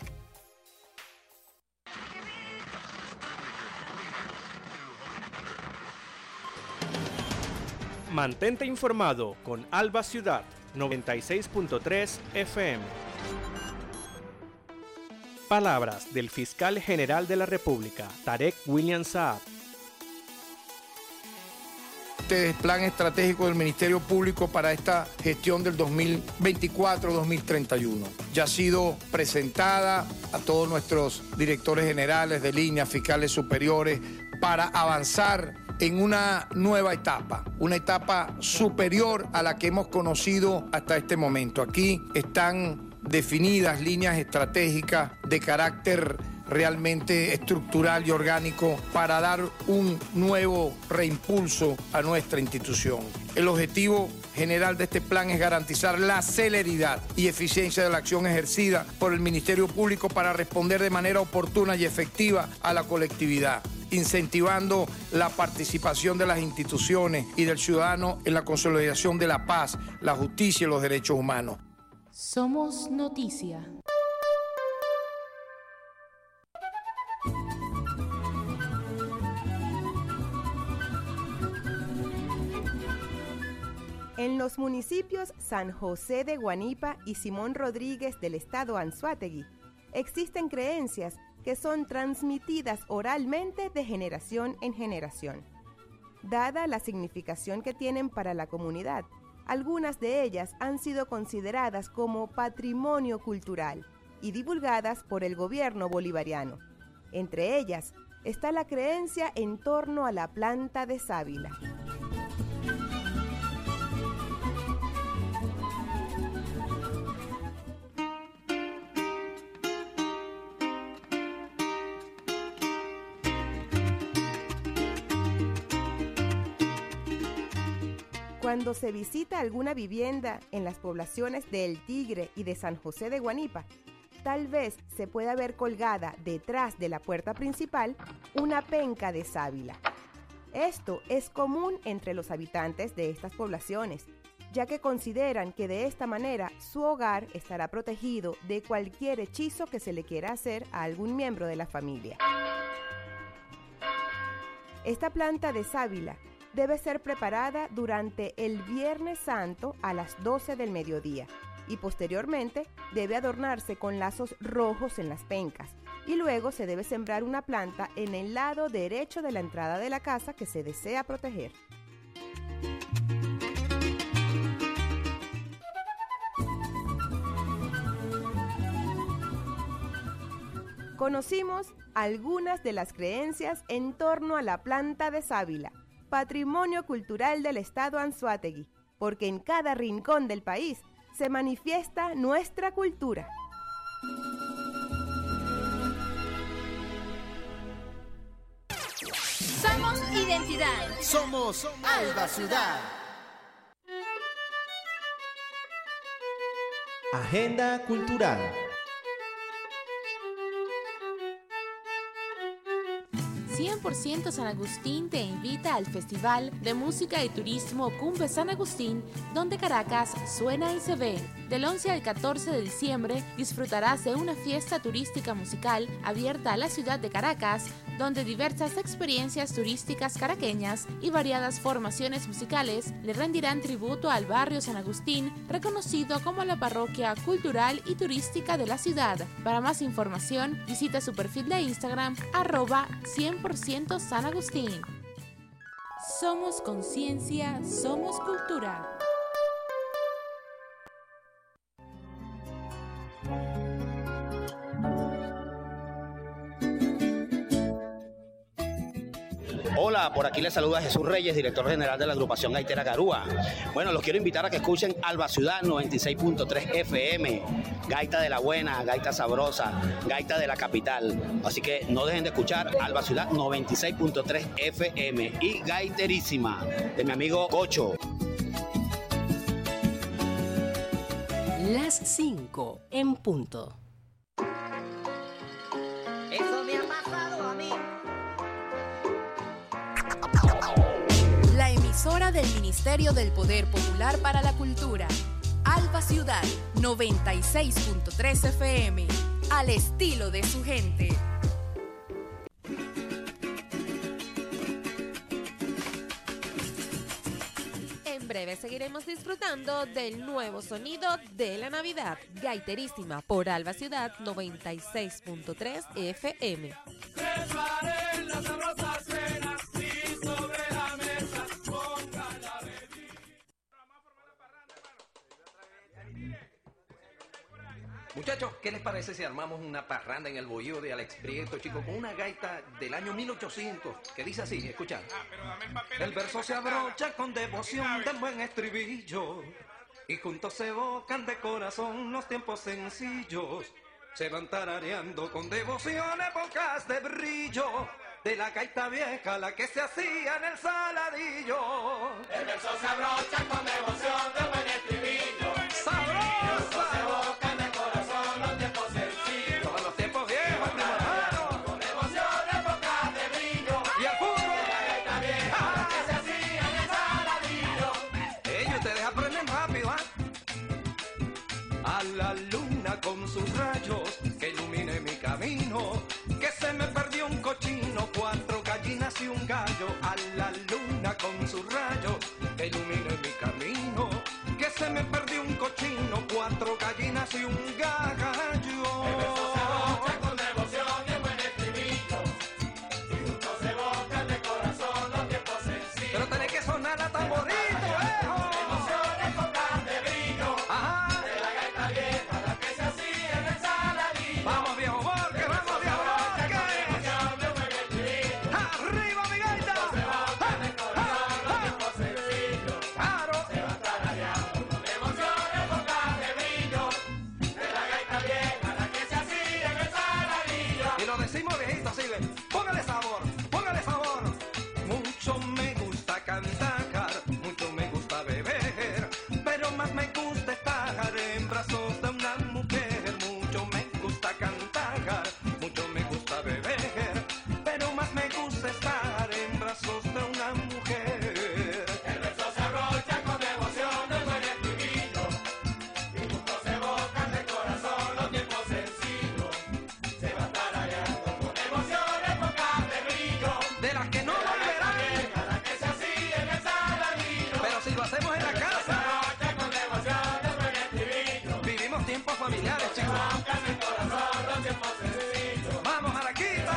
Mantente informado con Alba Ciudad noventa y seis punto tres F M. Palabras del Fiscal General de la República, Tarek William Saab. Este es el plan estratégico del Ministerio Público para esta gestión del dos mil veinticuatro dos mil treinta y uno. Ya ha sido presentada a todos nuestros directores generales de línea, fiscales superiores, para avanzar en una nueva etapa, una etapa superior a la que hemos conocido hasta este momento. Aquí están definidas líneas estratégicas de carácter realmente estructural y orgánico para dar un nuevo reimpulso a nuestra institución. El objetivo general de este plan es garantizar la celeridad y eficiencia de la acción ejercida por el Ministerio Público para responder de manera oportuna y efectiva a la colectividad, incentivando la participación de las instituciones y del ciudadano en la consolidación de la paz, la justicia y los derechos humanos. Somos noticia. En los municipios San José de Guanipa y Simón Rodríguez del estado Anzoátegui, existen creencias que son transmitidas oralmente de generación en generación. Dada la significación que tienen para la comunidad, algunas de ellas han sido consideradas como patrimonio cultural y divulgadas por el gobierno bolivariano. Entre ellas está la creencia en torno a la planta de sábila. Cuando se visita alguna vivienda en las poblaciones de El Tigre y de San José de Guanipa, tal vez se pueda ver colgada detrás de la puerta principal una penca de sábila. Esto es común entre los habitantes de estas poblaciones, ya que consideran que de esta manera su hogar estará protegido de cualquier hechizo que se le quiera hacer a algún miembro de la familia. Esta planta de sábila debe ser preparada durante el Viernes Santo a las doce del mediodía y posteriormente debe adornarse con lazos rojos en las pencas y luego se debe sembrar una planta en el lado derecho de la entrada de la casa que se desea proteger. Conocimos algunas de las creencias en torno a la planta de sábila, patrimonio cultural del estado Anzoátegui, porque en cada rincón del país se manifiesta nuestra cultura. Somos identidad. Somos Alba Ciudad. Agenda cultural. cien por ciento San Agustín te invita al Festival de Música y Turismo Cumbe San Agustín, donde Caracas suena y se ve. Del once al catorce de diciembre disfrutarás de una fiesta turística musical abierta a la ciudad de Caracas, donde diversas experiencias turísticas caraqueñas y variadas formaciones musicales le rendirán tributo al barrio San Agustín, reconocido como la parroquia cultural y turística de la ciudad. Para más información, visita su perfil de Instagram, arroba cien por ciento San Agustín. Somos conciencia, somos cultura. Hola Hola, por aquí les saluda Jesús Reyes, director general de la agrupación gaitera Garúa. Bueno, los quiero invitar a que escuchen Alba Ciudad noventa y seis punto tres F M, gaita de la buena, gaita sabrosa, gaita de la capital. Así que no dejen de escuchar Alba Ciudad noventa y seis punto tres F M y Gaiterísima, de mi amigo Cocho. Las cinco en punto. Eso me ha pasado a mí. La emisora del Ministerio del Poder Popular para la Cultura, Alba Ciudad noventa y seis punto tres F M, al estilo de su gente. En breve seguiremos disfrutando del nuevo sonido de la Navidad, Gaiterísima por Alba Ciudad noventa y seis punto tres F M. Preparen las sabrosas cenas y sobre la mesa pongan la bebida. Muchachos, ¿qué les parece si armamos una parranda en el bohío de Alex Prieto, chico, con una gaita del año mil ochocientos, que dice así, escucha. El verso se abrocha con devoción de buen estribillo, y juntos se evocan de corazón los tiempos sencillos. Se van tarareando con devoción épocas de brillo, de la gaita vieja, la que se hacía en el Saladillo. El verso se abrocha con devoción de buen estribillo. ¡Sabrosa! Se evocan de corazón los tiempos sencillos. Con los tiempos viejos, primo hermano. Con devoción épocas de brillo. Y el fútbol. De la gaita vieja, ah. la que se hacía en el Saladillo. Ellos ustedes aprenden rápido, ¿ah? A la luna con sus rayos, que ilumine mi camino, que se me perdió un cochino, cuatro gallinas y un gallo. A la luna con sus rayos, que ilumine mi camino, que se me perdió un cochino, cuatro gallinas y un gallo. El verso se abrocha con devoción y el buen estribillo, y juntos se evocan de corazón los tiempos sencillos. Pero tenés que sonar a tamborito, viejo. Emoción, épocas de brillo. Ajá. De la gaita vieja, la que se hacía en el Saladillo. Vamos, viejo Borges, vamos, viejo Borges. Arriba, mi gaita. Se evocan de corazón los tiempos sencillos. Claro. Se van tarareando con emoción, épocas de brillo. De la gaita vieja, la que se hacía en el Saladillo. Y lo decimos viejito, así ve. Póngale sabor, póngale sabor. Mucho me gusta cantar, mucho me gusta beber, pero más me gusta estar en brazos de una mujer. Mucho me gusta cantar, mucho me gusta beber, pero más me gusta estar en brazos de una mujer. El verso se abrocha con devoción del buen estribillo, y juntos se evocan de corazón los tiempos sencillos. Se van tarareando con emoción, épocas de brillo. De las que no volverán, La que se hacía en el Saladillo. pero si lo hacemos en la Se casa, abrocha con devoción del buen estribillo, vivimos tiempos familiares, chicos. evocan de corazón los tiempos sencillos. Vamos, Maraquita.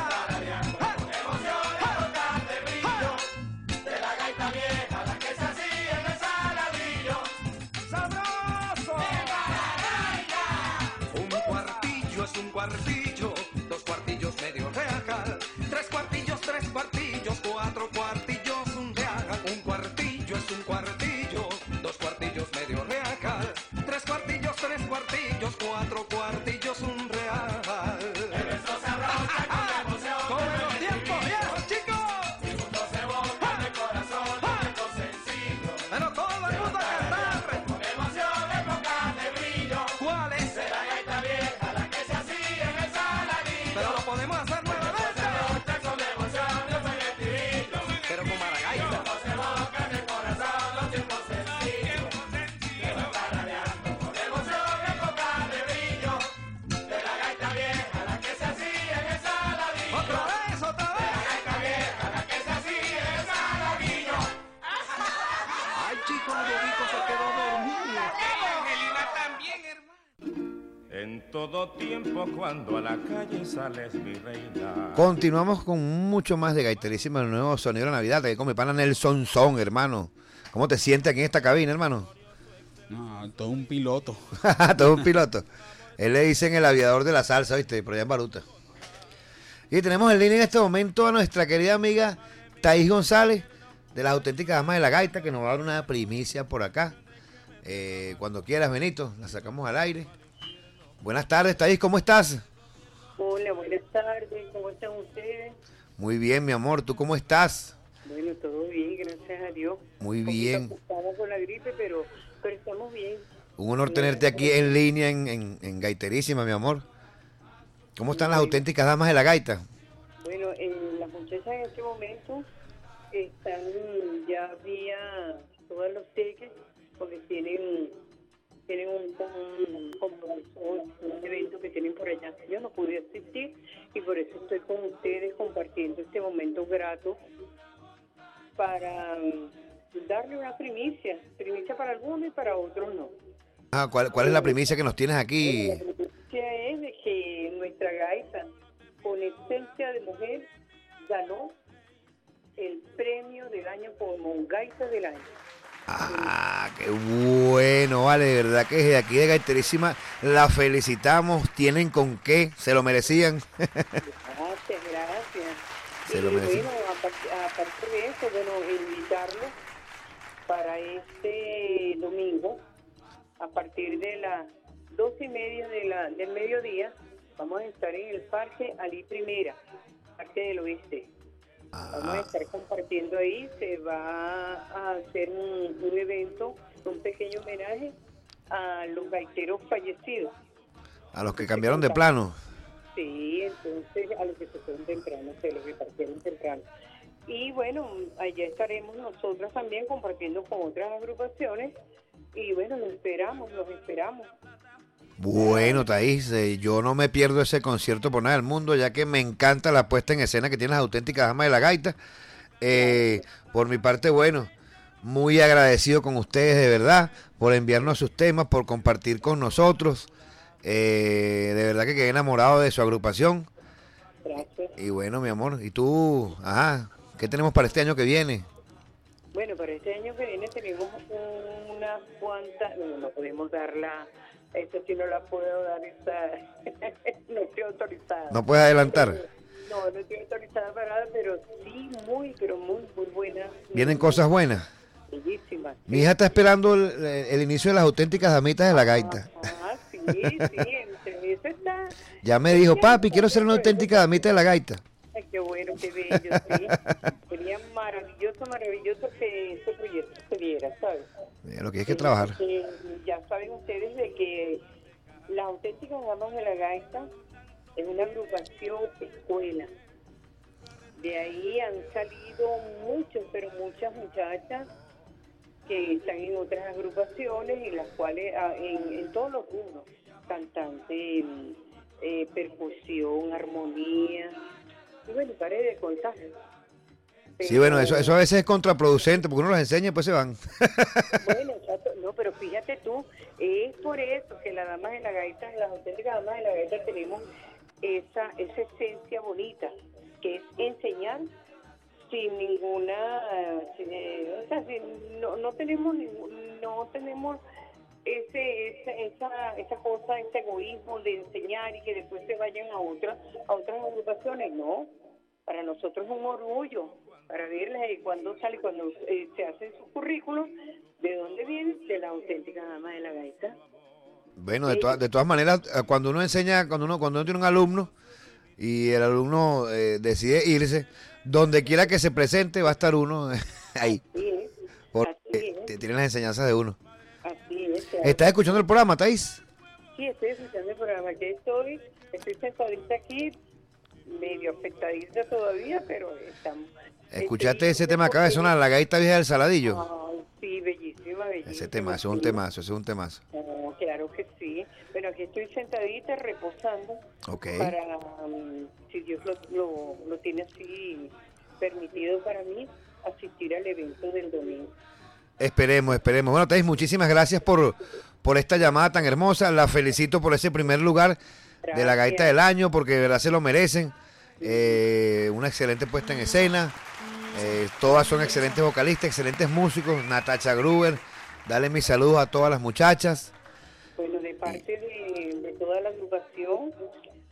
Emoción, épocas de brillo, de la gaita vieja, la que se hacía en el Saladillo. ¡Sabroso! ¡Venga la gaita! Un cuartillo es un cuartillo, dos cuartillos medio real, tres cuartillos, tres cuartillos, cuatro cuartillos, un real. Un cuartillo es un cuartillo, dos cuartillos medio real, tres cuartillos, tres cuartillos, cuatro cuartillos, un real. El verso se abrocha con devoción. ¡Como en los tiempos viejos, chicos! Y juntos se evocan de corazón los tiempos sencillos. Pero todo el mundo a cantar. Con emoción, épocas de brillo. ¿Cuál es? De la gaita vieja, la que se hacía en el Saladillo. Pero lo podemos hacer nuevamente. Se abrocha con devoción del buen estribillo. Pero con Maragaita. Juntos se evocan de corazón los tiempos sencillos. Se van tarareando con emoción, épocas de brillo. De la gaita vieja, la que se hacía en el Saladillo. ¡Otra vez, otra De la vez! gaita vieja, la que se hacía en el Saladillo. ¡Ay, chicos, el viejito se quedó dormido! Angelina también, hermano. En todo tiempo cuando a la calle sales, mi reina. Continuamos con mucho más de Gaiterísima, el nuevo sonido de la Navidad. Te con mi pana Nelson Son, hermano. ¿Cómo te sientes aquí en esta cabina, hermano? No, todo un piloto. Todo un piloto. Él le dicen el aviador de la salsa, ¿viste? Por allá en Baruta. Y tenemos en línea en este momento a nuestra querida amiga Thaís González, de las auténticas damas de la gaita, que nos va a dar una primicia por acá. Eh, cuando quieras, Benito, la sacamos al aire. Buenas tardes, Thaís, ¿cómo estás? Hola, buenas tardes, ¿cómo están ustedes? Muy bien, mi amor, ¿tú cómo estás? Bueno, todo bien, gracias a Dios. Muy bien. Estamos con la gripe, pero, pero estamos bien. Un honor tenerte aquí en línea en, en, en Gaiterísima, mi amor. ¿Cómo están las auténticas damas de la gaita? Bueno, eh, las muchachas en este momento están ya vía todos los teques, porque tienen tienen un, un compromiso, un evento que tienen por allá. Yo no pude asistir y por eso estoy con ustedes compartiendo este momento grato para um, darle una primicia, primicia para algunos y para otros no. Ah, ¿cuál, ¿cuál es la primicia que nos tienes aquí? La primicia es de que nuestra gaita, con esencia de mujer, ganó el premio del año como gaita del año. Ah, qué bueno, vale, de verdad que desde aquí de Gaiterísima la felicitamos, tienen con qué, se lo merecían. Gracias, gracias. Se y lo merecían. bueno, aparte, aparte de eso, bueno, invitarlos para este domingo, a partir de las doce y media de la, del mediodía, vamos a estar en el Parque Alí Primera, Parque del Oeste. Vamos a estar compartiendo ahí, se va a hacer un, un evento, un pequeño homenaje a los gaiteros fallecidos. A los que cambiaron de plano. Sí, entonces a los que se fueron temprano, se los repartieron temprano. Y bueno, allá estaremos nosotras también compartiendo con otras agrupaciones y bueno, los esperamos, los esperamos. Bueno, Thaís, eh, yo no me pierdo ese concierto por nada del mundo, ya que me encanta la puesta en escena que tienen las auténticas damas de la gaita. Eh, por mi parte, bueno, muy agradecido con ustedes, de verdad, por enviarnos sus temas, por compartir con nosotros. Eh, de verdad que quedé enamorado de su agrupación. Gracias. Y bueno, mi amor, ¿y tú? Ajá, ¿qué tenemos para este año que viene? Bueno, para este año que viene tenemos unas cuantas, no, no podemos darla. Eso sí no la puedo dar, esa, no estoy autorizada. ¿No puedes adelantar? No, no estoy autorizada para nada, pero sí muy, pero muy, muy buena. ¿Vienen cosas buenas? Bellísimas. Mi hija está esperando el, el inicio de las auténticas damitas de la gaita. Ah, sí, sí, entre eso está. Ya me dijo, papi, quiero ser una auténtica damita de la gaita. Ay, qué bueno, qué bello, sí. Sería maravilloso, maravilloso que ese proyecto se diera, ¿sabes? Mira, lo que hay que trabajar. Eh, ya saben ustedes de que las auténticas damas de la gaita es una agrupación escuela. De ahí han salido muchos, pero muchas muchachas que están en otras agrupaciones y las cuales en, en todos los rubros, cantante, eh, percusión, armonía y bueno, pared de contar. Sí, bueno, eso eso a veces es contraproducente porque uno los enseña y después se van. Bueno, no, pero fíjate tú, es por eso que las damas de la gaita, las auténticas damas de la gaita tenemos esa esa esencia bonita, que es enseñar sin ninguna, sin, o sea, sin, no, no tenemos ningún, no tenemos ese esa, esa esa cosa, ese egoísmo de enseñar y que después se vayan a otras a otras agrupaciones, no. Para nosotros es un orgullo para verles cuando sale, cuando eh, se hacen sus currículos, ¿de dónde vienen? De la auténtica dama de la gaita. Bueno, de, to de todas maneras, cuando uno enseña, cuando uno cuando uno tiene un alumno y el alumno eh, decide irse, donde quiera que se presente va a estar uno ahí. Así es. Porque así tienen las enseñanzas de uno. Así es. ¿Estás escuchando el programa, Thaís? Sí, estoy escuchando el programa. Aquí estoy, estoy sentadita aquí, medio afectadita todavía, pero estamos. ¿Escuchaste ese tema que acaba de sonar, la gaita vieja del Saladillo? Ay, sí, bellísima, bellísima. Ese temazo, es un temazo, ese es un temazo. Oh, claro que sí. Pero aquí estoy sentadita, reposando. Ok. Para, um, si Dios lo, lo, lo tiene así permitido para mí, asistir al evento del domingo. Esperemos, esperemos. Bueno, Thaís, muchísimas gracias por, por esta llamada tan hermosa. La felicito por ese primer lugar gracias. de la gaita del año, porque de verdad se lo merecen. Eh, una excelente puesta en escena. Eh, todas son excelentes vocalistas, excelentes músicos. Natacha Gruber, dale mis saludos a todas las muchachas. Bueno, de parte de, de toda la agrupación,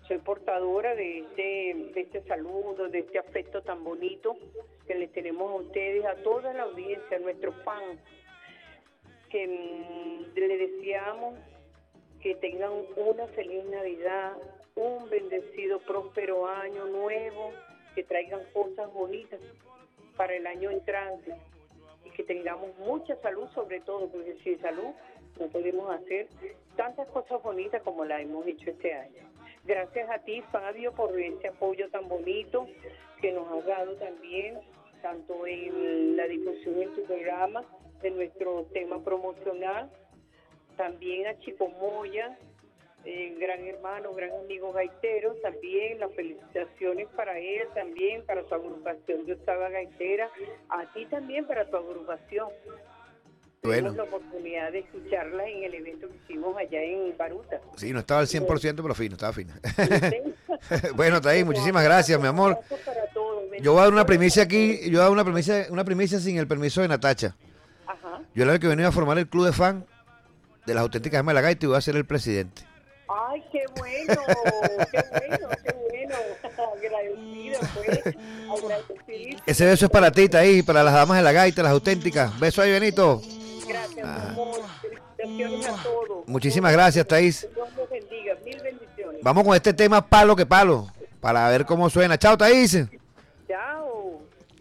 soy portadora de este, de este saludo, de este afecto tan bonito que les tenemos a ustedes, a toda la audiencia, a nuestros fans, que mmm, le deseamos que tengan una feliz Navidad, un bendecido, próspero año nuevo, que traigan cosas bonitas para el año entrante y que tengamos mucha salud sobre todo, porque sin salud no podemos hacer tantas cosas bonitas como las hemos hecho este año. Gracias a ti, Fabio, por ese apoyo tan bonito que nos has dado también, tanto en la difusión en tu programa de nuestro tema promocional, también a Chico Moya, eh, gran hermano, gran amigo gaitero, también las felicitaciones para él, también para su agrupación de Octava Gaitera, a ti también para tu agrupación. Bueno. Tuvimos la oportunidad de escucharla en el evento que hicimos allá en Baruta. Sí, no estaba al cien por ciento, pero fino, estaba fina. Bueno, Thaís, muchísimas gracias, mi amor. Yo voy a dar una primicia aquí, yo voy a dar una primicia, una primicia sin el permiso de Natacha. Ajá. Yo era el que venía a formar el club de fan de las auténticas gemas de la gaita y voy a ser el presidente. Ay, qué bueno, qué bueno, qué bueno. Agradecido, pues. Agradecido. Ese beso es para ti, Thaís, para las damas de la gaita, las auténticas. Beso ahí, Benito. Gracias, ah. amor. Felicitaciones a todos. Muchísimas gracias, Thaís. Dios los bendiga. Mil bendiciones. Vamos con este tema palo que palo, para ver cómo suena. Chao, Thaís. Chao.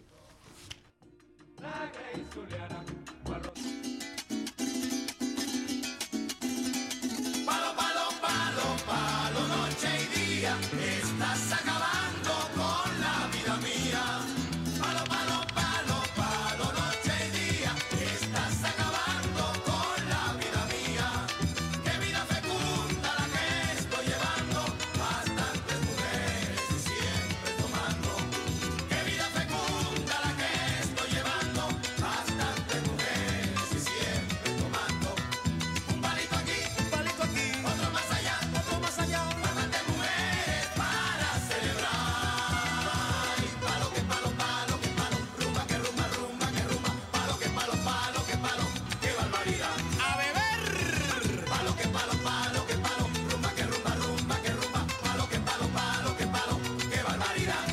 Palo, palo, palo, palo, noche y día, estás acabando con la vida mía. Palo, palo, palo, palo, noche y día, estás acabando con la vida mía. Qué vida fecunda la que estoy llevando, bastantes mujeres y siempre tomando. Qué vida fecunda la que estoy llevando, bastantes mujeres y siempre tomando. Un palito aquí, un palito aquí, otro más allá, otro más allá, bastantes mujeres para celebrar. Y palo que palo, palo que palo, rumba que rumba, rumba que rumba, palo que palo, palo que palo, qué barbaridad. A beber. Palo que palo, palo que palo, rumba que rumba, rumba que rumba, palo que palo, palo que palo, qué barbaridad.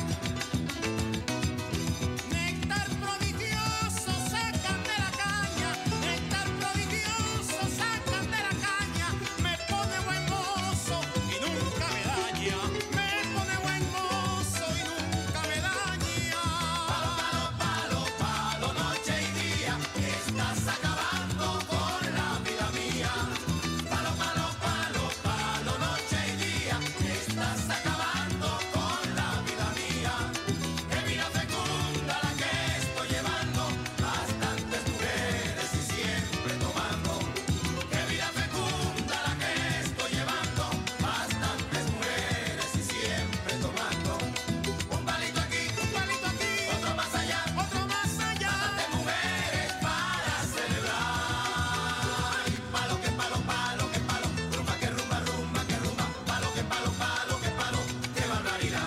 Néctar prodigioso sacan de la caña, néctar prodigioso sacan de la caña, me pone buen mozo y nunca me daña, me pone buen mozo y nunca me daña. Palo, palo, palo, palo, noche y día, estás acabando con la vida mía. Palo, palo, palo, palo, noche y día, estás acabando con la vida mía. Qué vida fecunda la que estoy llevando, bastantes mujeres y siempre tomando. Qué vida fecunda la que estoy llevando, bastantes mujeres y siempre tomando. Un palito aquí, un palito aquí, otro más allá, otro más allá, bastantes mujeres para celebrar. Y palo que palo, palo que palo, rumba que rumba, rumba que rumba, palo que palo, palo que palo, qué barbaridad.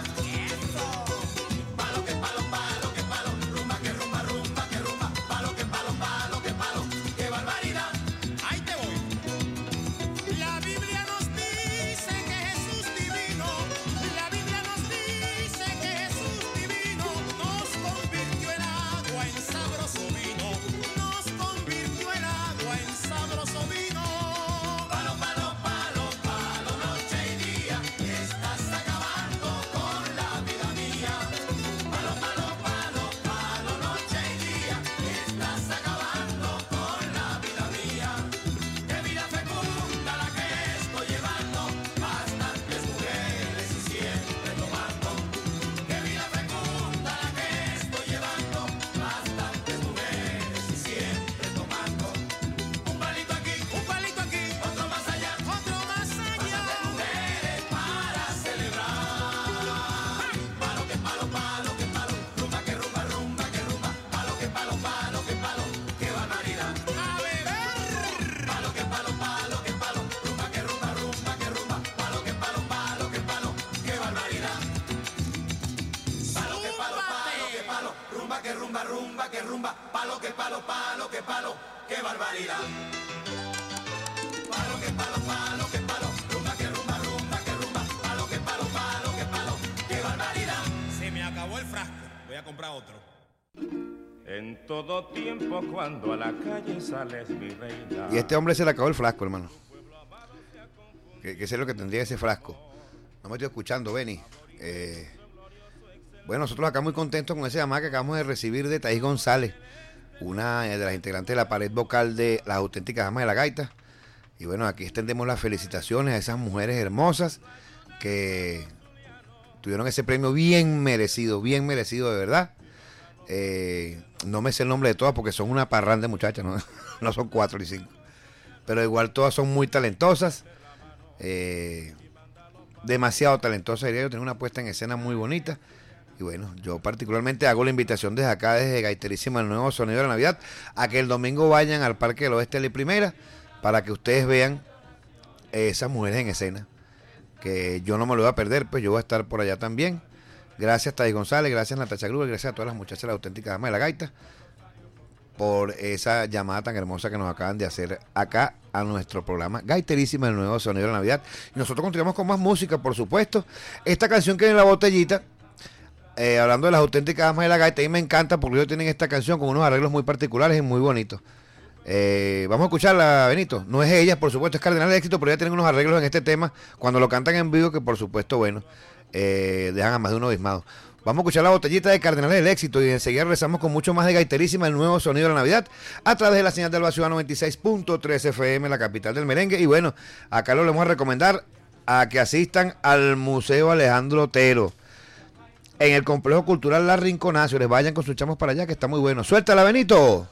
Palo que palo, palo que palo, rumba que rumba, rumba que rumba, palo que palo, palo que palo, qué barbaridad. Ahí te voy. La Biblia nos dice que Jesús divino, la Biblia nos dice que Jesús divino nos convirtió el agua en sabroso vino, nos convirtió el agua en sabroso vino. Palo, palo, palo, palo, noche y día, estás acabando con la vida mía. Palo, palo, palo, palo, noche y día, estás acabando con la vida mía. Qué vida fecunda la que estoy llevando, bastantes mujeres y siempre tomando. Qué vida fecunda la que estoy llevando, bastantes mujeres y siempre tomando. Un palito aquí, un palito aquí, otro más allá, otro más allá, bastantes mujeres para celebrar. Palo que palo, palo que palo, rumba que rumba, rumba que rumba, palo que palo, palo que palo, qué barbaridad. A beber. Palo que palo, palo que palo, rumba que rumba, rumba que rumba, palo que palo, palo que palo, qué barbaridad. Palo que palo, palo que palo, rumba que rumba, rumba que rumba, palo que palo, palo que palo, qué barbaridad. Palo que palo, palo que palo, rumba que rumba, rumba que rumba, palo que palo, palo comprar otro. En todo tiempo cuando a la calle sales, mi reina. Y a este hombre se le acabó el frasco, hermano. Que, que ese es lo que tendría ese frasco. No me estoy escuchando, Benny. Eh, bueno, nosotros acá muy contentos con ese llamado que acabamos de recibir de Thaís González, una de las integrantes de la pared vocal de Las Auténticas Damas de la Gaita. Y bueno, aquí extendemos las felicitaciones a esas mujeres hermosas que tuvieron ese premio bien merecido, bien merecido de verdad. Eh, no me sé el nombre de todas porque son una parranda de muchachas, no, no son cuatro ni cinco. Pero igual todas son muy talentosas. Eh, demasiado talentosas, diría yo. Tienen una puesta en escena muy bonita. Y bueno, yo particularmente hago la invitación desde acá, desde Gaiterísima, el nuevo sonido de la Navidad, a que el domingo vayan al Parque del Oeste de la Primera para que ustedes vean esas mujeres en escena, que yo no me lo voy a perder, pues yo voy a estar por allá también. Gracias Thaís González, gracias Natacha Gruber, gracias a todas las muchachas de la Auténtica Dama de la Gaita por esa llamada tan hermosa que nos acaban de hacer acá a nuestro programa Gaiterísima, el nuevo sonido de la Navidad. Y nosotros continuamos con más música, por supuesto. Esta canción que viene en la botellita, eh, hablando de las Auténticas Damas de la Gaita, a mí me encanta porque ellos tienen esta canción con unos arreglos muy particulares y muy bonitos. Eh, vamos a escucharla, Benito. No es ella, por supuesto, es Cardenal de Éxito, pero ya tienen unos arreglos en este tema cuando lo cantan en vivo que, por supuesto, bueno, eh, dejan a más de uno abismado. Vamos a escuchar la botellita de Cardenales del Éxito y enseguida regresamos con mucho más de Gaiterísima, el nuevo sonido de la Navidad, a través de la señal de Alba Ciudad noventa y seis punto tres F M, la capital del merengue. Y bueno, acá lo le vamos a recomendar a que asistan al Museo Alejandro Otero en el Complejo Cultural La Rinconacio. Les vayan con sus chamos para allá, que está muy bueno. Suéltala, Benito.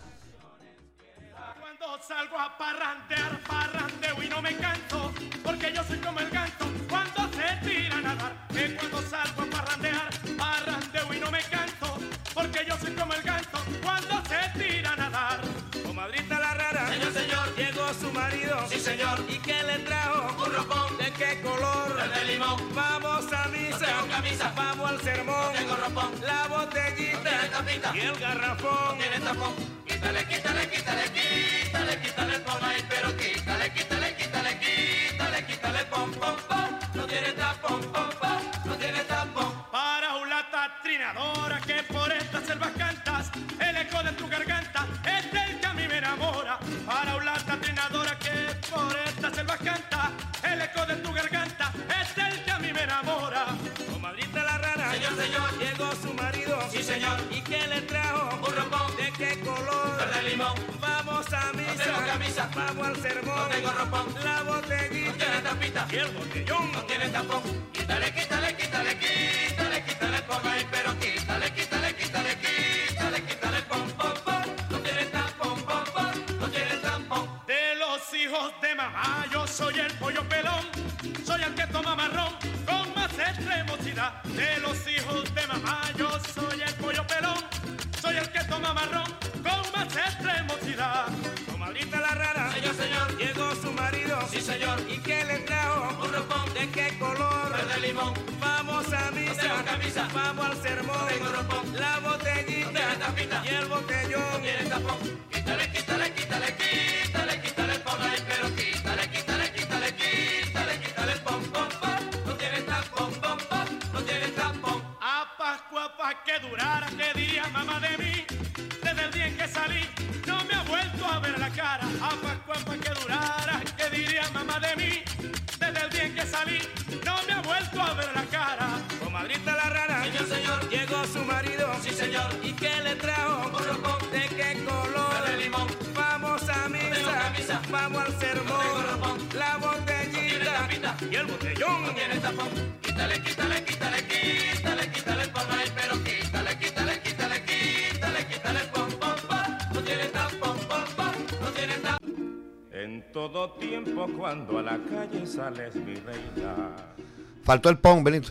Cuando salgo a parrandear, parrandeo y no me canso, porque yo soy como el ganso cuando se tira a nadar. Que cuando salgo a parrandear, parrandeo y no me canso, porque yo soy como el ganso cuando se tira a nadar. Comadrita la rara, Señor, señor, llegó su marido, sí señor, ¿y qué le trajo? un ropón, ¿De qué color? el de limón, Vamos a misa, no tengo camisa, vamos al sermón, no tengo ropón, la no botellita tiene tapita, y el no garrafón. tiene tapón. Quítale, quítale, quítale, quítale, quítale el pom ahí, pero quítale, quítale, quítale, quítale, quítale el pom, pom, pom. No tiene tapón, pom, pom, no tiene tapón. Para una trinadora que por estas selvas cantas, el eco de tu garganta es el que a mí me enamora. Para una trinadora que por estas selvas canta, el eco de tu garganta es el que a mí me enamora. Comadrita la rara, Señor, señor, llegó su marido, sí señor, ¿y qué le trajo? un ropón, ¿De qué color? verde limón, Vamos a no misa, tengo camisa, vamos al sermón, no tengo ropón, la no botellita tiene tapita, y el botellón. no tiene tapón. Quítale, quítale, quítale, quítale, quítale el pom ahí, pero quítale, quítale, quítale, quítale, quítale el pom, pom, pom. No tiene tapón, pom, pom, no tiene tapón. De los hijos de mamá yo soy el pollo pelón, soy el que toma marrón con más extremosidad. De los hijos de mamá yo soy el pollo pelón, soy el que toma marrón con más extremosidad. Comadrita la rara, Señor, señor, llegó su marido, sí señor, ¿y qué le trajo? un ropón, ¿De qué color? verde limón, Vamos a no misa, tengo camisa, vamos al sermón, no tengo ropón, la no botellita tiene tapita, y el botellón. no tiene tapón. Quítale, quítale, quítale, quítale, quítale el pom ahí, pero quítale, quítale, quítale, quítale, quítale el pom, pom, pom. No tiene tapón, pom, pom, no tiene tapón. A Pascua pa' que durara, que diría mamá de mí, desde el día en que salí, no me ha vuelto a ver la cara. A Pascua pa' que durara, que diría mamá de mí, desde el día en que salí, no me ha vuelto a ver la cara. Comadrita la rara, Señor, señor, llegó su marido, sí señor, ¿y qué le trajo? un ropón, ¿De qué color? verde limón, Vamos a tengo misa, camisa, vamos al no tengo sermón, ropón, la no tiene botellita tapita, y el botellón. no tiene tapón. Quítale, quítale, quítale, quítale, quítale el pom ahí, pero quítale, quítale, quítale, quítale, quítale el pom, pom, pom. No tiene tapón, pom, pom, no tiene tapón. En todo tiempo cuando a la calle sales, mi reina. Faltó el pong, Benito.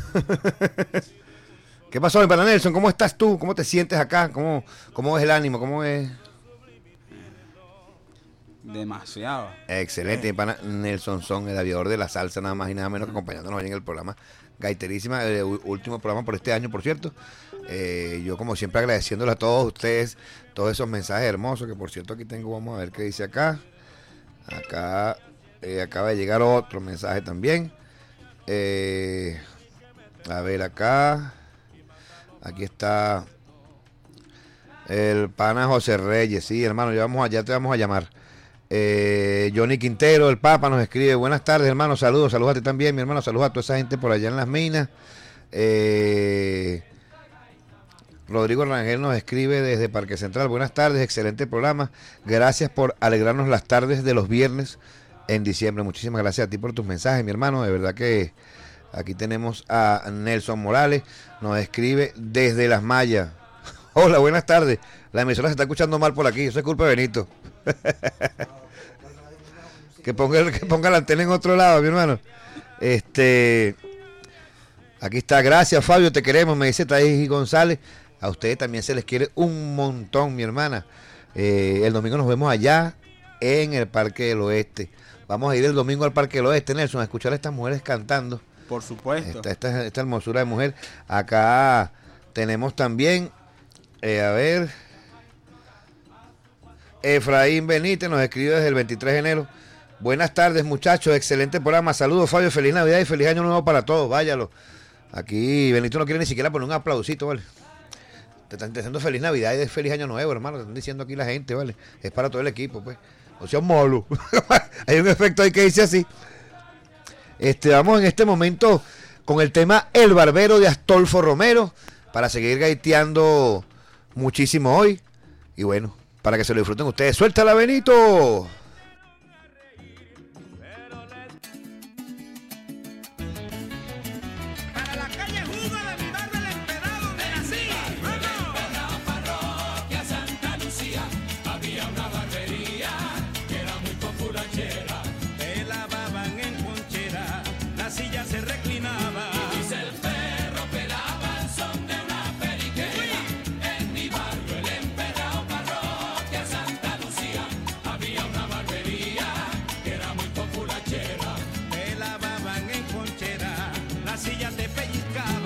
¿Qué pasó, mi pana Nelson? ¿Cómo estás tú? ¿Cómo te sientes acá? ¿Cómo, cómo es el ánimo? ¿Cómo es? Demasiado. Excelente, mi pana Nelson Son, el aviador de la salsa, nada más y nada menos que acompañándonos hoy en el programa Gaiterísima, el último programa por este año, por cierto. Eh, yo, como siempre, agradeciéndole a todos ustedes todos esos mensajes hermosos, que por cierto aquí tengo, vamos a ver qué dice acá. Acá eh, acaba de llegar otro mensaje también. Eh, a ver acá. Aquí está El pana José Reyes, sí, hermano, ya, vamos a, ya te vamos a llamar. Eh, Johnny Quintero, el Papa, nos escribe, buenas tardes, hermano, saludos, saludos a ti también, mi hermano, saludos a toda esa gente por allá en las minas. Eh, Rodrigo Rangel nos escribe desde Parque Central, buenas tardes, excelente programa, gracias por alegrarnos las tardes de los viernes en diciembre, muchísimas gracias a ti por tus mensajes, mi hermano, de verdad que aquí tenemos a Nelson Morales, nos escribe desde Las Mayas. Hola, buenas tardes, la emisora se está escuchando mal por aquí, eso es culpa de Benito. que, ponga, que ponga la antena en otro lado, mi hermano. Este, aquí está, gracias Fabio, te queremos, me dice Thais González. A ustedes también se les quiere un montón, mi hermana. Eh, el domingo nos vemos allá en el Parque del Oeste. Vamos a ir el domingo al Parque del Oeste, Nelson, a escuchar a estas mujeres cantando. Por supuesto. Esta, esta, esta hermosura de mujer. Acá tenemos también, eh, a ver, Efraín Benítez nos escribe desde el veintitrés de enero. Buenas tardes, muchachos, excelente programa. Saludos, Fabio, feliz Navidad y feliz Año Nuevo para todos. Váyalo. Aquí Benito no quiere ni siquiera poner un aplausito, ¿vale? Te están diciendo feliz Navidad y feliz Año Nuevo, hermano. Te están diciendo aquí la gente, ¿vale? Es para todo el equipo, pues. O sea, molo. Hay un efecto ahí que dice así. Este, vamos en este momento con el tema El Barbero de Astolfo Romero para seguir gaiteando muchísimo hoy. Y bueno, para que se lo disfruten ustedes. ¡Suéltala, Benito! Para la calle Juga de mi barrio El Empedrado, donde nací. ¡Vamos! Parroquia Santa Lucía, había una barbería que era muy populachera. Te lavaban en ponchera, la silla se reclinaba. Y si el perro pelaba al son de una periquera. En mi barrio El Empedrado, parroquia Santa Lucía, había una barbería que era muy populachera. Te lavaban en ponchera, la silla te pellizcaba.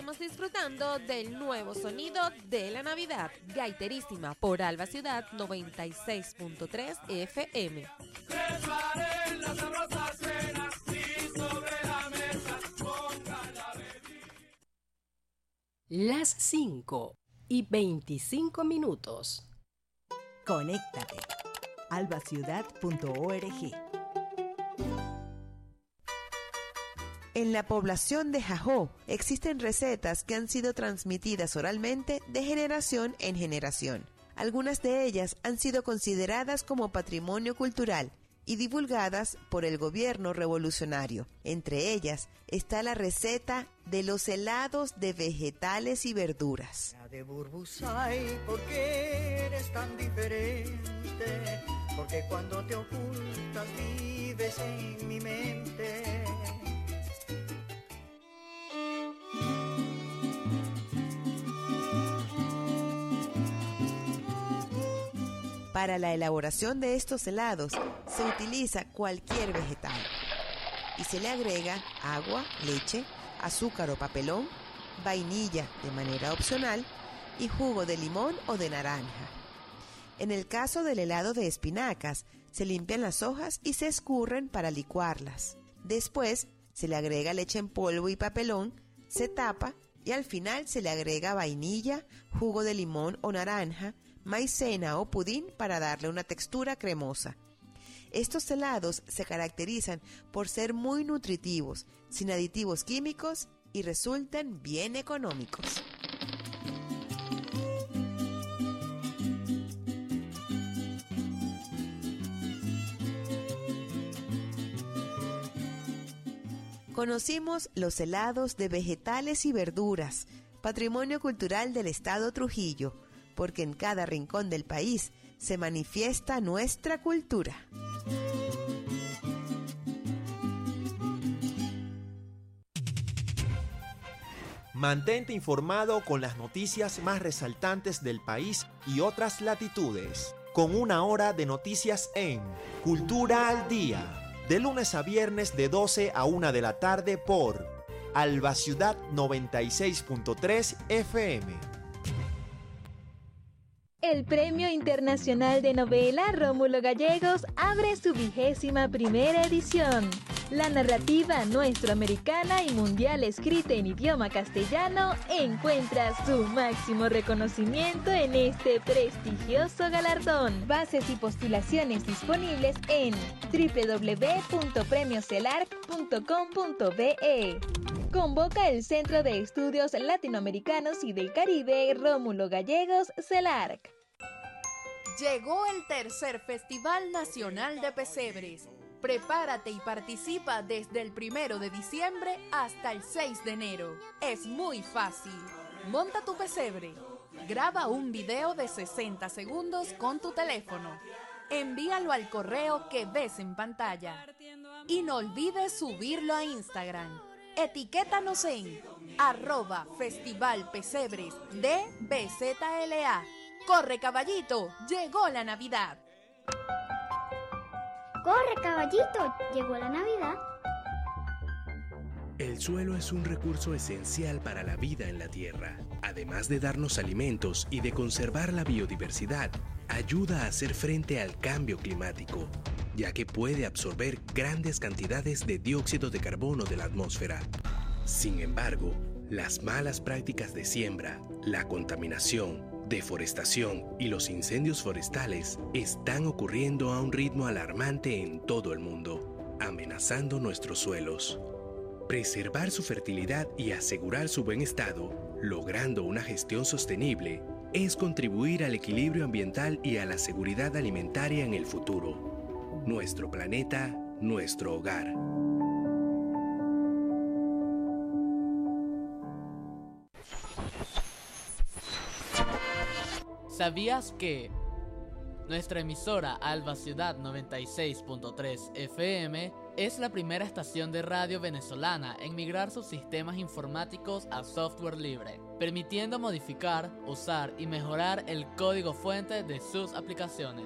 seguiremos disfrutando del nuevo sonido de la Navidad. Gaiterísima por Alba Ciudad noventa y seis punto tres F M. Preparen las sabrosas cenas y sobre la mesa pongan la bebida. Las cinco y veinticinco minutos. Conéctate. alba ciudad punto org. En la población de Jajó existen recetas que han sido transmitidas oralmente de generación en generación. Algunas de ellas han sido consideradas como patrimonio cultural y divulgadas por el gobierno revolucionario. Entre ellas está la receta de los helados de vegetales y verduras. De Burbusay, ¿por qué eres tan diferente? Porque cuando te ocultas vives en mi mente. Para la elaboración de estos helados se utiliza cualquier vegetal y se le agrega agua, leche, azúcar o papelón, vainilla de manera opcional y jugo de limón o de naranja. En el caso del helado de espinacas, se limpian las hojas y se escurren para licuarlas. Después se le agrega leche en polvo y papelón, se tapa y al final se le agrega vainilla, jugo de limón o naranja, maicena o pudín para darle una textura cremosa. Estos helados se caracterizan por ser muy nutritivos, sin aditivos químicos y resultan bien económicos. Conocimos los helados de vegetales y verduras, patrimonio cultural del Estado Trujillo, porque en cada rincón del país se manifiesta nuestra cultura. Mantente informado con las noticias más resaltantes del país y otras latitudes, con una hora de noticias en Cultura al Día, de lunes a viernes de doce a una de la tarde por Alba Ciudad noventa y seis punto tres F M. El Premio Internacional de Novela Rómulo Gallegos abre su vigésima primera edición. La narrativa nuestroamericana y mundial escrita en idioma castellano encuentra su máximo reconocimiento en este prestigioso galardón. Bases y postulaciones disponibles en doble u doble u doble u punto premio celarc punto com punto be. Convoca el Centro de Estudios Latinoamericanos y del Caribe Rómulo Gallegos CELARC. Llegó el tercer Festival Nacional de Pesebres. Prepárate y participa desde el primero de diciembre hasta el seis de enero. Es muy fácil. Monta tu pesebre. Graba un video de sesenta segundos con tu teléfono. Envíalo al correo que ves en pantalla. Y no olvides subirlo a Instagram. Etiquétanos en arroba Festival Pesebres de B Z L A. ¡Corre, caballito! ¡Llegó la Navidad! ¡Corre, caballito! ¡Llegó la Navidad! El suelo es un recurso esencial para la vida en la Tierra. Además de darnos alimentos y de conservar la biodiversidad, ayuda a hacer frente al cambio climático, ya que puede absorber grandes cantidades de dióxido de carbono de la atmósfera. Sin embargo, las malas prácticas de siembra, la contaminación, deforestación y los incendios forestales están ocurriendo a un ritmo alarmante en todo el mundo, amenazando nuestros suelos. Preservar su fertilidad y asegurar su buen estado, logrando una gestión sostenible, es contribuir al equilibrio ambiental y a la seguridad alimentaria en el futuro. Nuestro planeta, nuestro hogar. ¿Sabías que nuestra emisora Alba Ciudad noventa y seis punto tres F M es la primera estación de radio venezolana en migrar sus sistemas informáticos a software libre, permitiendo modificar, usar y mejorar el código fuente de sus aplicaciones?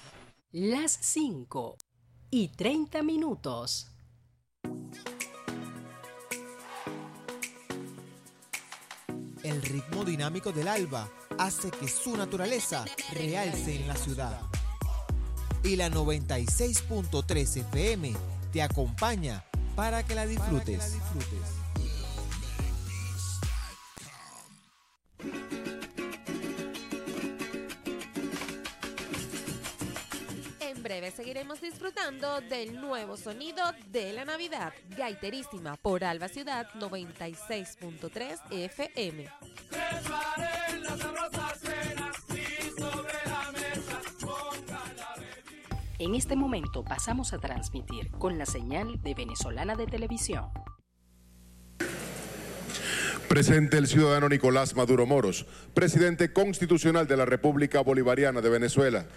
Las cinco y treinta minutos. ritmo dinámico del alba hace que su naturaleza realce en la ciudad. Y la noventa y seis punto tres F M te acompaña para que la disfrutes. Para que la disfrutes. En breve seguiremos disfrutando del nuevo sonido de la Navidad. Gaiterísima por Alba Ciudad noventa y seis punto tres F M. En este momento pasamos a transmitir con la señal de Venezolana de Televisión. Presente el ciudadano Nicolás Maduro Moros, presidente constitucional de la República Bolivariana de Venezuela.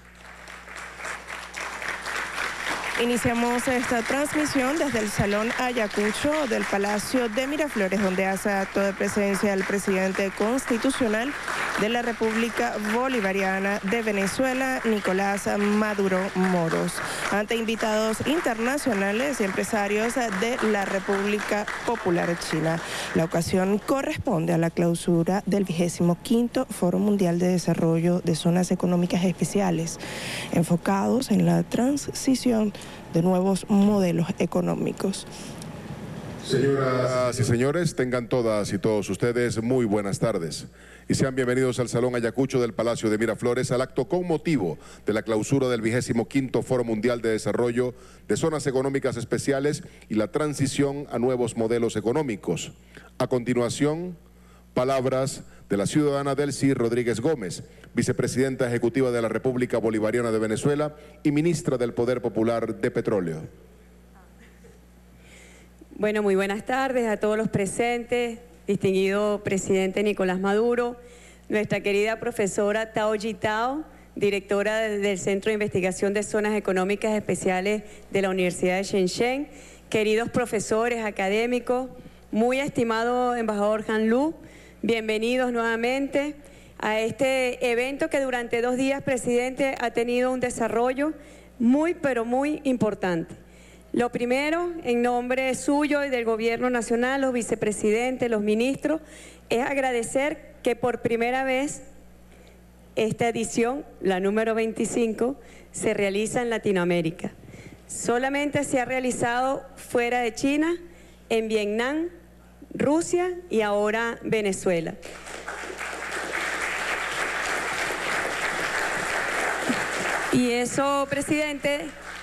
Iniciamos esta transmisión desde el Salón Ayacucho del Palacio de Miraflores, donde hace acto de presencia el presidente constitucional de la República Bolivariana de Venezuela, Nicolás Maduro Moros, ante invitados internacionales y empresarios de la República Popular China. La ocasión corresponde a la clausura del vigésimo quinto Foro Mundial de Desarrollo de Zonas Económicas Especiales, enfocados en la transición de nuevos modelos económicos. Señoras y señores, tengan todas y todos ustedes muy buenas tardes y sean bienvenidos al Salón Ayacucho del Palacio de Miraflores al acto con motivo de la clausura del vigésimo quinto Foro Mundial de Desarrollo de Zonas Económicas Especiales y la transición a nuevos modelos económicos. A continuación, palabras de la ciudadana Delcy Rodríguez Gómez, vicepresidenta ejecutiva de la República Bolivariana de Venezuela y ministra del Poder Popular de Petróleo. Bueno, muy buenas tardes a todos los presentes, distinguido presidente Nicolás Maduro, nuestra querida profesora Tao Jitao, directora del Centro de Investigación de Zonas Económicas Especiales de la Universidad de Shenzhen, queridos profesores académicos, muy estimado embajador Han Lu, bienvenidos nuevamente a este evento que durante dos días, presidente, ha tenido un desarrollo muy, pero muy importante. Lo primero, en nombre suyo y del Gobierno Nacional, los vicepresidentes, los ministros, es agradecer que por primera vez esta edición, la número veinticinco, se realiza en Latinoamérica. Solamente se ha realizado fuera de China, en Vietnam, Rusia y ahora Venezuela. Y eso, presidente,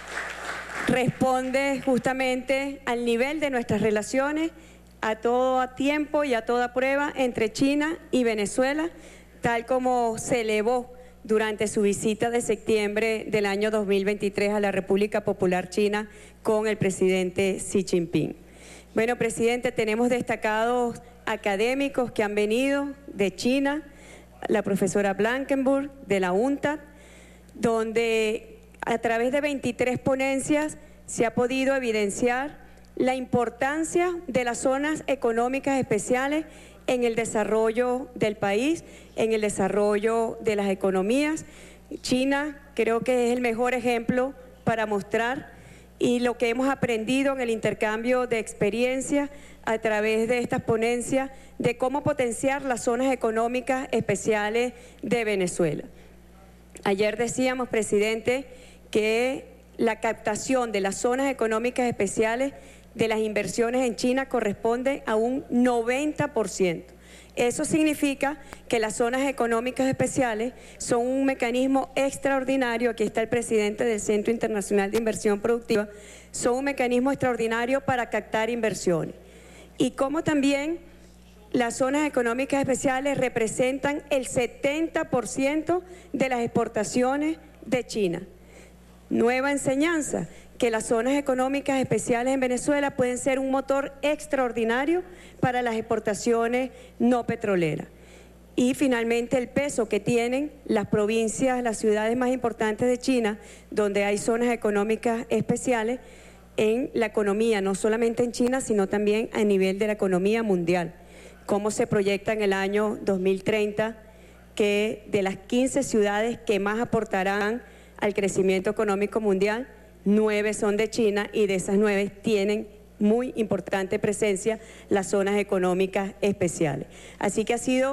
responde justamente al nivel de nuestras relaciones a todo tiempo y a toda prueba entre China y Venezuela, tal como se elevó durante su visita de septiembre del año dos mil veintitrés a la República Popular China con el presidente Xi Jinping. Bueno, presidente, tenemos destacados académicos que han venido de China, la profesora Blankenburg de la UNTAD, donde a través de veintitrés ponencias se ha podido evidenciar la importancia de las zonas económicas especiales en el desarrollo del país, en el desarrollo de las economías. China creo que es el mejor ejemplo para mostrar y lo que hemos aprendido en el intercambio de experiencias a través de estas ponencias de cómo potenciar las zonas económicas especiales de Venezuela. Ayer decíamos, presidente, que la captación de las zonas económicas especiales de las inversiones en China corresponde a un noventa por ciento. Eso significa que las zonas económicas especiales son un mecanismo extraordinario, aquí está el presidente del Centro Internacional de Inversión Productiva, son un mecanismo extraordinario para captar inversiones. Y como también las zonas económicas especiales representan el setenta por ciento de las exportaciones de China. Nueva enseñanza, que las zonas económicas especiales en Venezuela pueden ser un motor extraordinario para las exportaciones no petroleras. Y finalmente el peso que tienen las provincias, las ciudades más importantes de China, donde hay zonas económicas especiales en la economía, no solamente en China, sino también a nivel de la economía mundial. Cómo se proyecta en el año dos mil treinta que de las quince ciudades que más aportarán al crecimiento económico mundial, nueve son de China y de esas nueve tienen muy importante presencia las zonas económicas especiales. Así que ha sido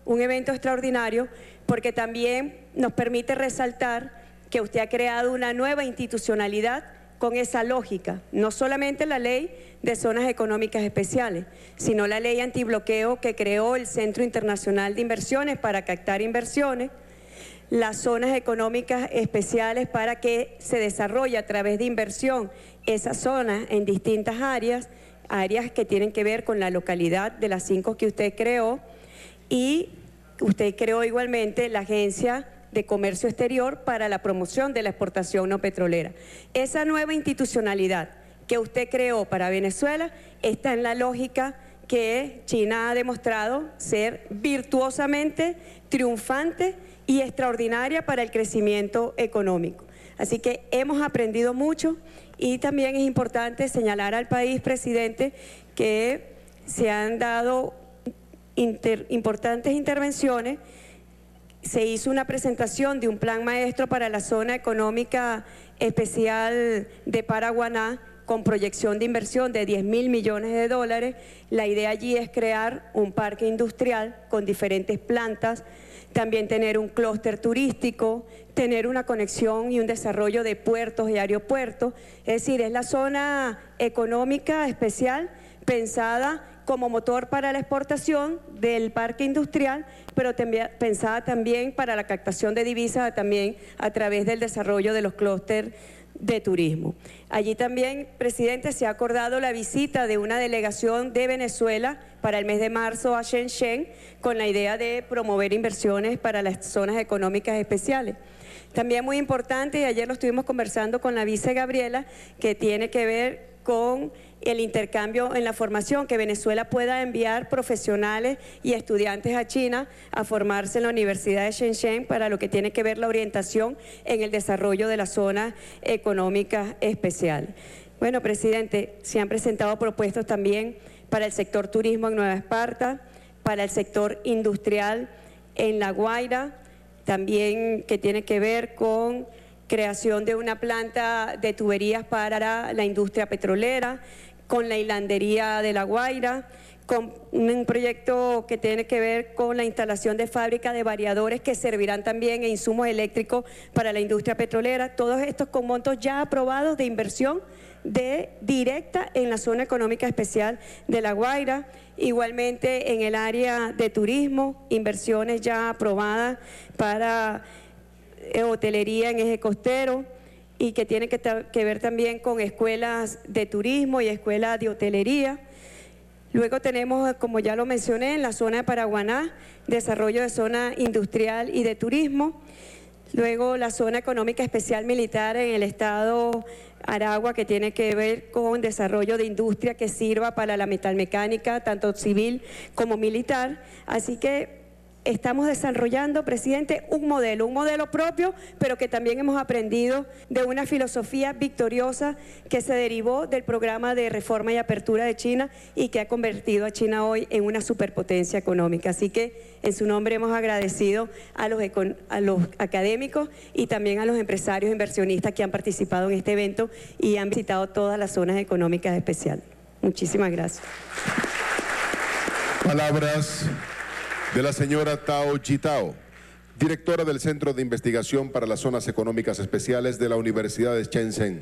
un evento extraordinario porque también nos permite resaltar que usted ha creado una nueva institucionalidad con esa lógica, no solamente la ley de zonas económicas especiales, sino la ley antibloqueo que creó el Centro Internacional de Inversiones para captar inversiones, las zonas económicas especiales para que se desarrolle a través de inversión esas zonas en distintas áreas, áreas que tienen que ver con la localidad de las cinco que usted creó, y usted creó igualmente la Agencia de Comercio Exterior para la promoción de la exportación no petrolera. Esa nueva institucionalidad que usted creó para Venezuela está en la lógica que China ha demostrado ser virtuosamente triunfante y extraordinaria para el crecimiento económico. Así que hemos aprendido mucho y también es importante señalar al país, presidente, que se han dado inter, importantes intervenciones. Se hizo una presentación de un plan maestro para la zona económica especial de Paraguaná con proyección de inversión de diez mil millones de dólares. La idea allí es crear un parque industrial con diferentes plantas, también tener un clúster turístico, tener una conexión y un desarrollo de puertos y aeropuertos. Es decir, es la zona económica especial pensada como motor para la exportación del parque industrial, pero también, pensada también para la captación de divisas, también a través del desarrollo de los clústeres de turismo. Allí también, presidente, se ha acordado la visita de una delegación de Venezuela para el mes de marzo a Shenzhen con la idea de promover inversiones para las zonas económicas especiales. También muy importante, y ayer lo estuvimos conversando con la vice Gabriela, que tiene que ver con el intercambio en la formación, que Venezuela pueda enviar profesionales y estudiantes a China a formarse en la Universidad de Shenzhen para lo que tiene que ver la orientación en el desarrollo de las zonas económicas especiales. Bueno, presidente, se han presentado propuestas también para el sector turismo en Nueva Esparta, para el sector industrial en La Guaira, también que tiene que ver con creación de una planta de tuberías para la industria petrolera, con la hilandería de La Guaira, con un proyecto que tiene que ver con la instalación de fábrica de variadores que servirán también e insumos eléctricos para la industria petrolera, todos estos con montos ya aprobados de inversión de directa en la zona económica especial de La Guaira. Igualmente en el área de turismo, inversiones ya aprobadas para hotelería en eje costero y que tiene que, que ver también con escuelas de turismo y escuelas de hotelería. Luego tenemos, como ya lo mencioné, en la zona de Paraguaná, desarrollo de zona industrial y de turismo. Luego la zona económica especial militar en el estado Aragua, que tiene que ver con desarrollo de industria que sirva para la metalmecánica, tanto civil como militar. Así que estamos desarrollando, presidente, un modelo, un modelo propio, pero que también hemos aprendido de una filosofía victoriosa que se derivó del programa de reforma y apertura de China y que ha convertido a China hoy en una superpotencia económica. Así que en su nombre hemos agradecido a los, a los académicos y también a los empresarios inversionistas que han participado en este evento y han visitado todas las zonas económicas especiales. Muchísimas gracias. Palabras de la señora Tao Jitao, directora del Centro de Investigación para las Zonas Económicas Especiales de la Universidad de Shenzhen.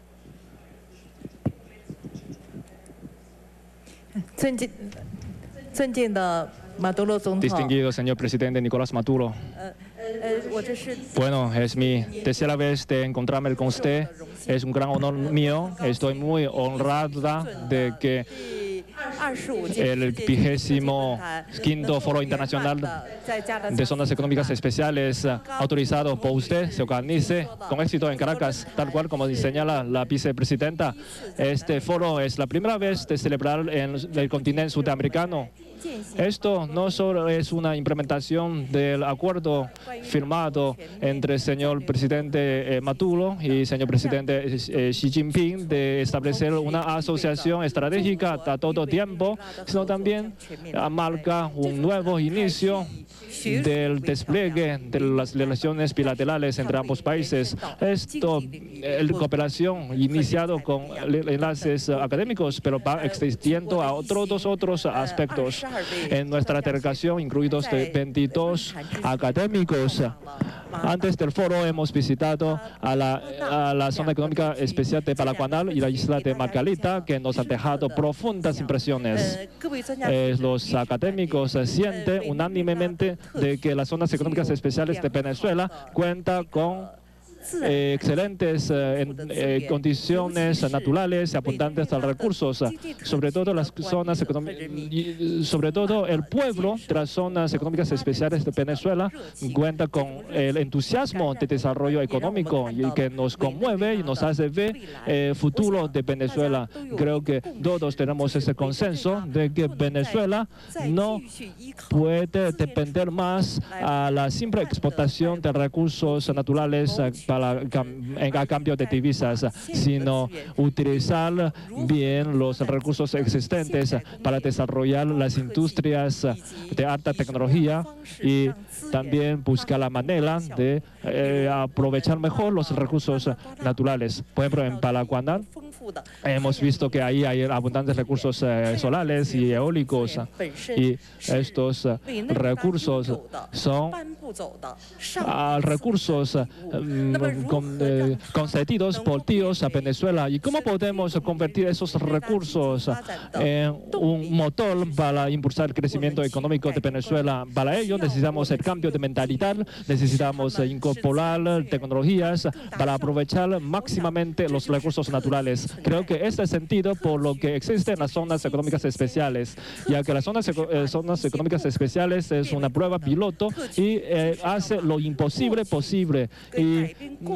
Distinguido señor presidente Nicolás Maduro, bueno, es mi tercera vez de encontrarme con usted, es un gran honor mío, estoy muy honrada de que el vigésimo quinto Foro Internacional de Zonas Económicas Especiales autorizado por usted se organice con éxito en Caracas, tal cual como señala la vicepresidenta. Este foro es la primera vez de celebrar en el continente sudamericano. Esto no solo es una implementación del acuerdo firmado entre el señor presidente eh, Maduro y el señor presidente eh, Xi Jinping de establecer una asociación estratégica a todo tiempo, sino también marca un nuevo inicio del despliegue de las relaciones bilaterales entre ambos países. Esto, la cooperación iniciado con enlaces académicos, pero va extendiendo a otros dos otros aspectos. en nuestra delegación, incluidos de veintidós académicos. Antes del foro hemos visitado a la, a la zona económica especial de Palacuanal y la isla de Margarita, que nos han dejado profundas impresiones. Eh, los académicos sienten unánimemente de que las zonas económicas especiales de Venezuela cuentan con Eh, excelentes eh, en, eh, condiciones naturales y abundantes de recursos, sobre todo las zonas sobre todo el pueblo de las zonas económicas especiales de Venezuela cuenta con el entusiasmo de desarrollo económico y que nos conmueve y nos hace ver el futuro de Venezuela. Creo que todos tenemos ese consenso de que Venezuela no puede depender más a la simple explotación de recursos naturales para, a cambio de divisas, sino utilizar bien los recursos existentes para desarrollar las industrias de alta tecnología y también buscar la manera de eh, aprovechar mejor los recursos naturales. Por ejemplo, en Palacuanal hemos visto que ahí hay abundantes recursos eh, solares y eólicos, y estos eh, recursos son uh, recursos um, con, eh, concedidos por Dios a Venezuela. ¿Y cómo podemos convertir esos recursos en un motor para impulsar el crecimiento económico de Venezuela? Para ello necesitamos el cambio de mentalidad, necesitamos incorporar tecnologías para aprovechar máximamente los recursos naturales. Creo que este es el sentido por lo que existen las zonas económicas especiales, ya que las zonas, eh, zonas económicas especiales es una prueba piloto y eh, hace lo imposible posible. Y,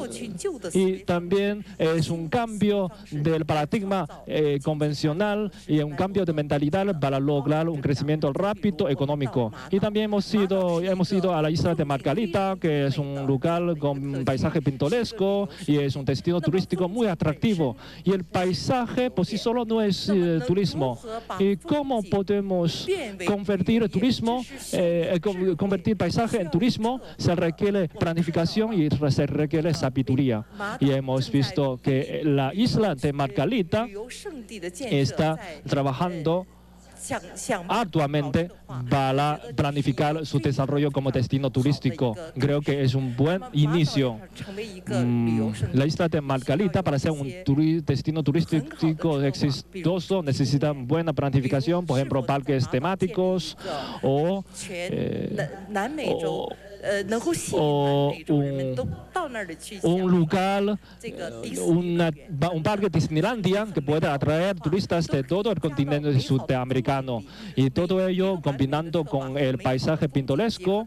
y también es un cambio del paradigma eh, convencional y un cambio de mentalidad para lograr un crecimiento rápido económico. Y también hemos ido, hemos ido a la isla de Margarita, que es un lugar con paisaje pintoresco y es un destino turístico muy atractivo. Y el paisaje por sí solo no es eh, turismo. ¿Y cómo podemos convertir el turismo, eh, convertir paisaje en turismo? Se requiere planificación y se requiere sabiduría. Y hemos visto que la isla de Margarita está trabajando arduamente para planificar su desarrollo como destino turístico. Creo que es un buen inicio. Mm, la isla de Margarita, para ser un turi destino turístico exitoso, necesita buena planificación, por ejemplo, parques temáticos o, eh, o o un, un lugar, una, un parque Disneylandia que pueda atraer turistas de todo el continente sudamericano, y todo ello combinando con el paisaje pintoresco.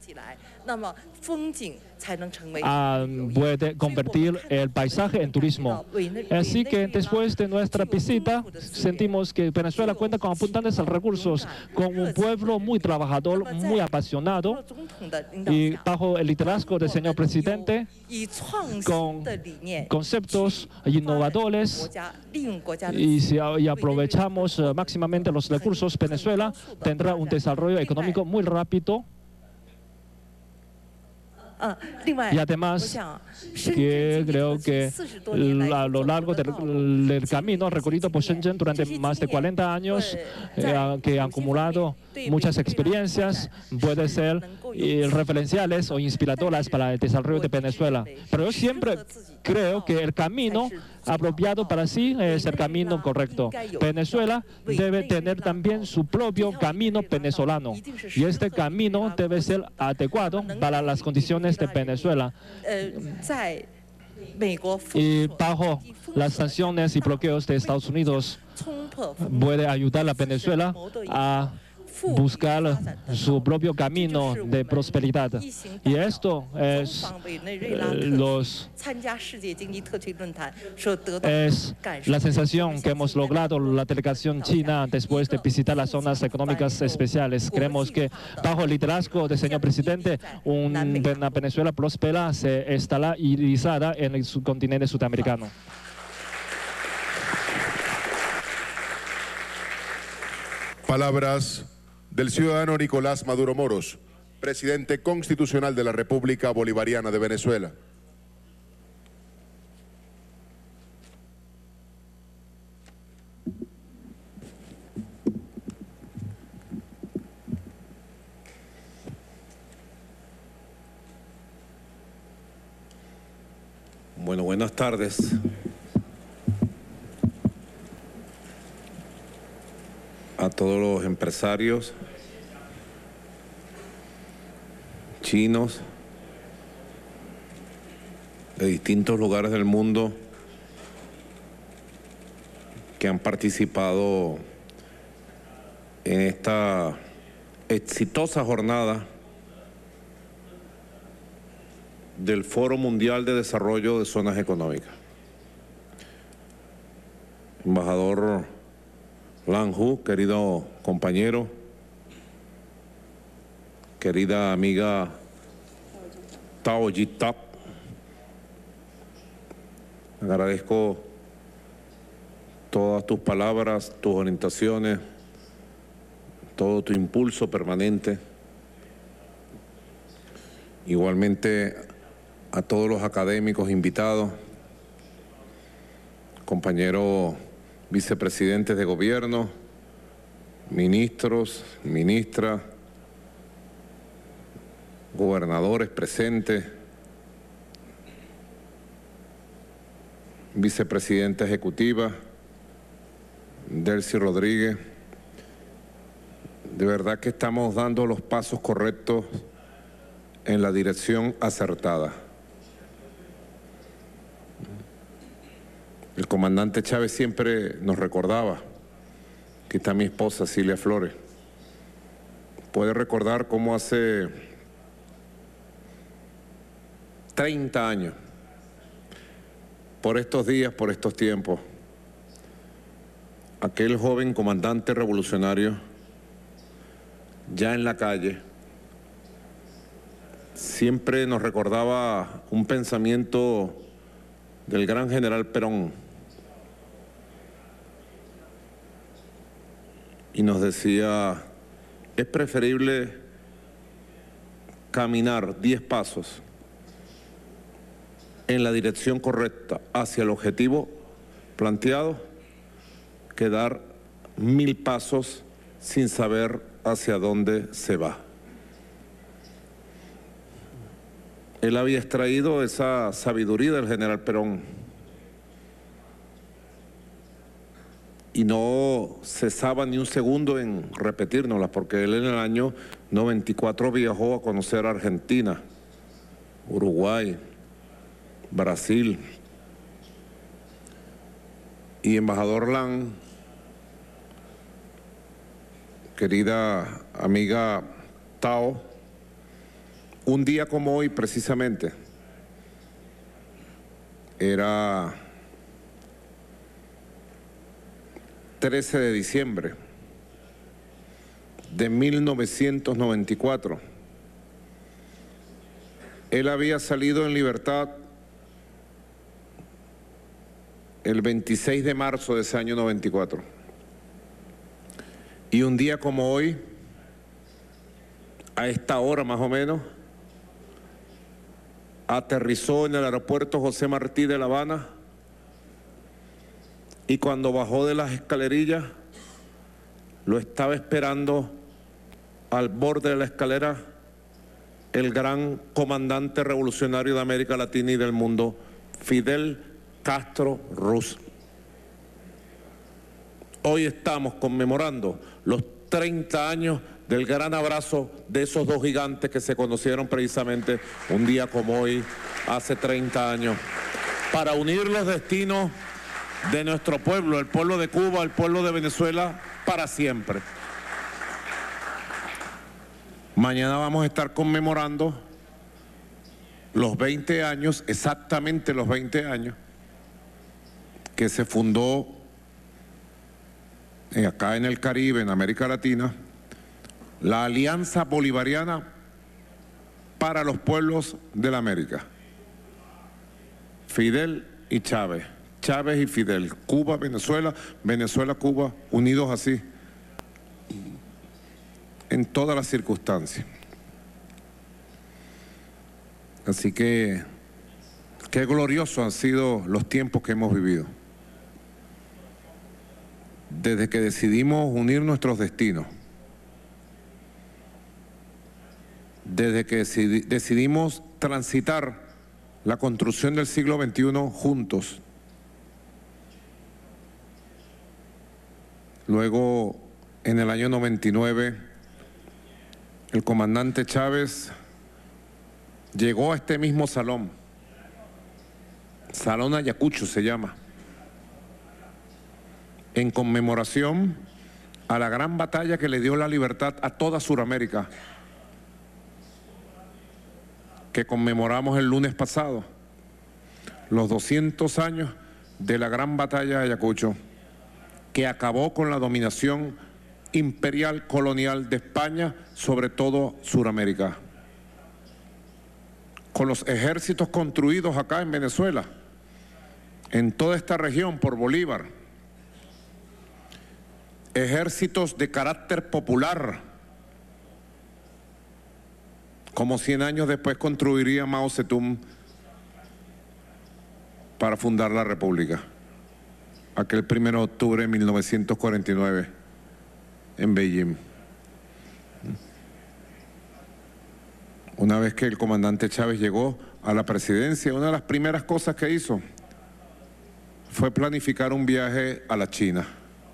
Ah, puede convertir el paisaje en turismo. Así que después de nuestra visita sentimos que Venezuela cuenta con abundantes recursos, con un pueblo muy trabajador, muy apasionado, y bajo el liderazgo del señor presidente, con conceptos innovadores, y si y aprovechamos uh, máximamente los recursos, Venezuela tendrá un desarrollo económico muy rápido. Y además, que creo que a lo largo del, del camino recorrido por Shenzhen durante más de cuarenta años, eh, que han acumulado muchas experiencias, pueden ser eh, referenciales o inspiradoras para el desarrollo de Venezuela. Pero yo siempre creo que el camino apropiado para sí es el camino correcto. Venezuela debe tener también su propio camino venezolano, y este camino debe ser adecuado para las condiciones de Venezuela. Y bajo las sanciones y bloqueos de Estados Unidos, puede ayudar a Venezuela a buscar su propio camino de prosperidad. Y esto es, eh, los, es la sensación que hemos logrado la delegación china después de visitar las zonas económicas especiales. Creemos que bajo el liderazgo del señor presidente, una Venezuela próspera se estará irisada en el subcontinente sudamericano. Palabras del ciudadano Nicolás Maduro Moros, presidente constitucional de la República Bolivariana de Venezuela. Bueno, buenas tardes. A todos los empresarios chinos de distintos lugares del mundo que han participado en esta exitosa jornada del Foro Mundial de Desarrollo de Zonas Económicas. Embajador Lan Hu, querido compañero, querida amiga Tao Ji Tap, agradezco todas tus palabras, tus orientaciones, todo tu impulso permanente. Igualmente a todos los académicos invitados, compañeros vicepresidentes de gobierno, ministros, ministras, gobernadores presentes, vicepresidenta ejecutiva, Delcy Rodríguez. De verdad que estamos dando los pasos correctos en la dirección acertada. El comandante Chávez siempre nos recordaba, aquí está mi esposa Cilia Flores, puede recordar cómo hace treinta años, por estos días, por estos tiempos, aquel joven comandante revolucionario, ya en la calle, siempre nos recordaba un pensamiento del gran general Perón y nos decía, es preferible caminar diez pasos en la dirección correcta hacia el objetivo planteado que dar mil pasos sin saber hacia dónde se va. Él había extraído esa sabiduría del general Perón y no cesaba ni un segundo en repetírnosla, porque él en el año noventa y cuatro viajó a conocer Argentina, Uruguay, Brasil. Y embajador Lan, querida amiga Tao, un día como hoy precisamente, era trece de diciembre de mil novecientos noventa y cuatro. Él había salido en libertad el veintiséis de marzo de ese año noventa y cuatro. Y un día como hoy, a esta hora más o menos, aterrizó en el aeropuerto José Martí de La Habana y cuando bajó de las escalerillas lo estaba esperando al borde de la escalera el gran comandante revolucionario de América Latina y del mundo, Fidel Castro Ruz. Hoy estamos conmemorando los treinta años del gran abrazo de esos dos gigantes que se conocieron precisamente un día como hoy, hace treinta años, para unir los destinos de nuestro pueblo, el pueblo de Cuba, el pueblo de Venezuela, para siempre. Mañana vamos a estar conmemorando los veinte años, exactamente los veinte años, que se fundó acá en el Caribe, en América Latina, la Alianza Bolivariana para los Pueblos de la América. Fidel y Chávez, Chávez y Fidel, Cuba, Venezuela, Venezuela, Cuba, unidos así, en todas las circunstancias. Así que, qué gloriosos han sido los tiempos que hemos vivido. Desde que decidimos unir nuestros destinos, desde que decidimos transitar la construcción del siglo veintiuno juntos. Luego, en el año noventa y nueve, el comandante Chávez llegó a este mismo salón, Salón Ayacucho se llama, en conmemoración a la gran batalla que le dio la libertad a toda Sudamérica, que conmemoramos el lunes pasado, los doscientos años de la gran batalla de Ayacucho, que acabó con la dominación imperial colonial de España sobre todo Sudamérica, con los ejércitos construidos acá en Venezuela, en toda esta región por Bolívar, ejércitos de carácter popular, como cien años después construiría Mao Zedong para fundar la República, aquel primero de octubre de mil novecientos cuarenta y nueve en Beijing. Una vez que el comandante Chávez llegó a la presidencia, una de las primeras cosas que hizo fue planificar un viaje a la China.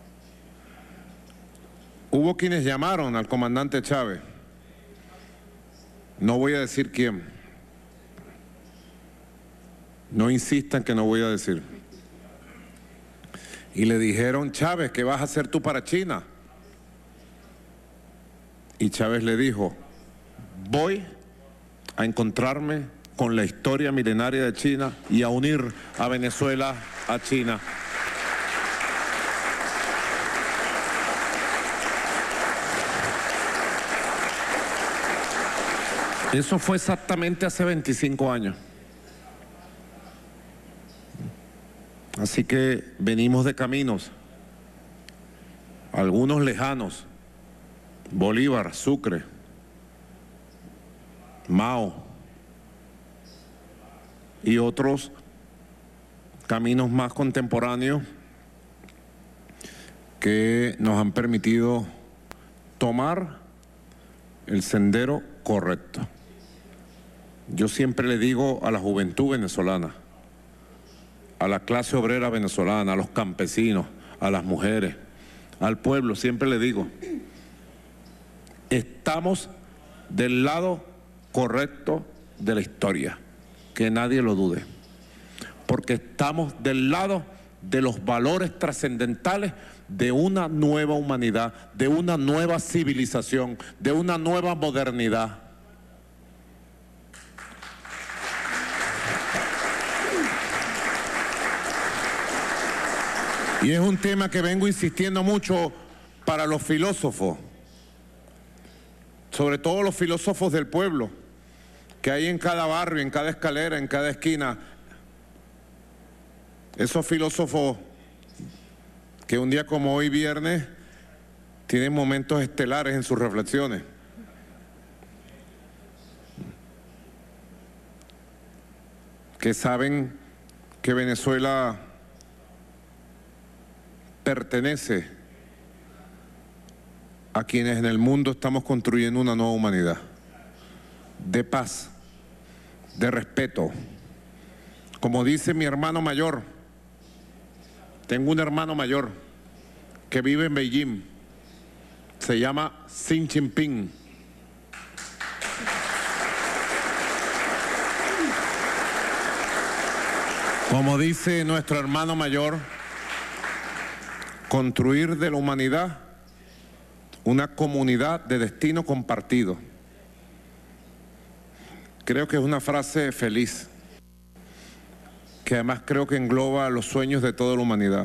Hubo quienes llamaron al comandante Chávez, no voy a decir quién, no insistan que no voy a decir, y le dijeron: Chávez, ¿qué vas a hacer tú para China? Y Chávez le dijo: voy a encontrarme con la historia milenaria de China y a unir a Venezuela a China. Eso fue exactamente hace veinticinco años. Así que venimos de caminos, algunos lejanos, Bolívar, Sucre, Mao, y otros caminos más contemporáneos que nos han permitido tomar el sendero correcto. Yo siempre le digo a la juventud venezolana, a la clase obrera venezolana, a los campesinos, a las mujeres, al pueblo, siempre le digo, estamos del lado correcto de la historia, que nadie lo dude, porque estamos del lado de los valores trascendentales de una nueva humanidad, de una nueva civilización, de una nueva modernidad. Y es un tema que vengo insistiendo mucho para los filósofos, sobre todo los filósofos del pueblo, que hay en cada barrio, en cada escalera, en cada esquina. Esos filósofos que un día como hoy viernes tienen momentos estelares en sus reflexiones. Que saben que Venezuela pertenece a quienes en el mundo estamos construyendo una nueva humanidad, de paz, de respeto. Como dice mi hermano mayor, tengo un hermano mayor que vive en Beijing, se llama Xi Jinping. Como dice nuestro hermano mayor, construir de la humanidad una comunidad de destino compartido. Creo que es una frase feliz, que además creo que engloba los sueños de toda la humanidad.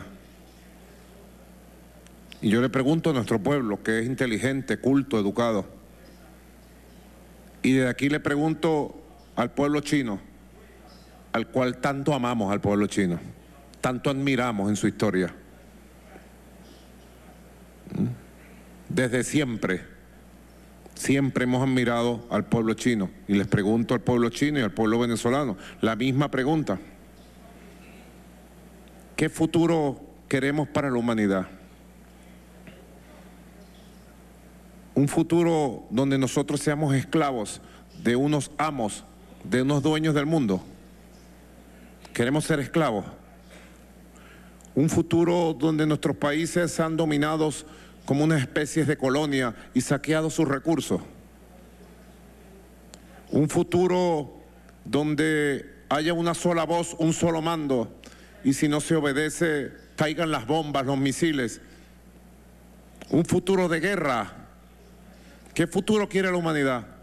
Y yo le pregunto a nuestro pueblo, que es inteligente, culto, educado, y desde aquí le pregunto al pueblo chino, al cual tanto amamos, al pueblo chino, tanto admiramos en su historia. Desde siempre, siempre hemos admirado al pueblo chino, y les pregunto al pueblo chino y al pueblo venezolano la misma pregunta: ¿qué futuro queremos para la humanidad? Un futuro donde nosotros seamos esclavos de unos amos, de unos dueños del mundo. ¿Queremos ser esclavos? Un futuro donde nuestros países sean dominados como una especie de colonia y saqueados sus recursos. Un futuro donde haya una sola voz, un solo mando, y si no se obedece, caigan las bombas, los misiles. Un futuro de guerra. ¿Qué futuro quiere la humanidad?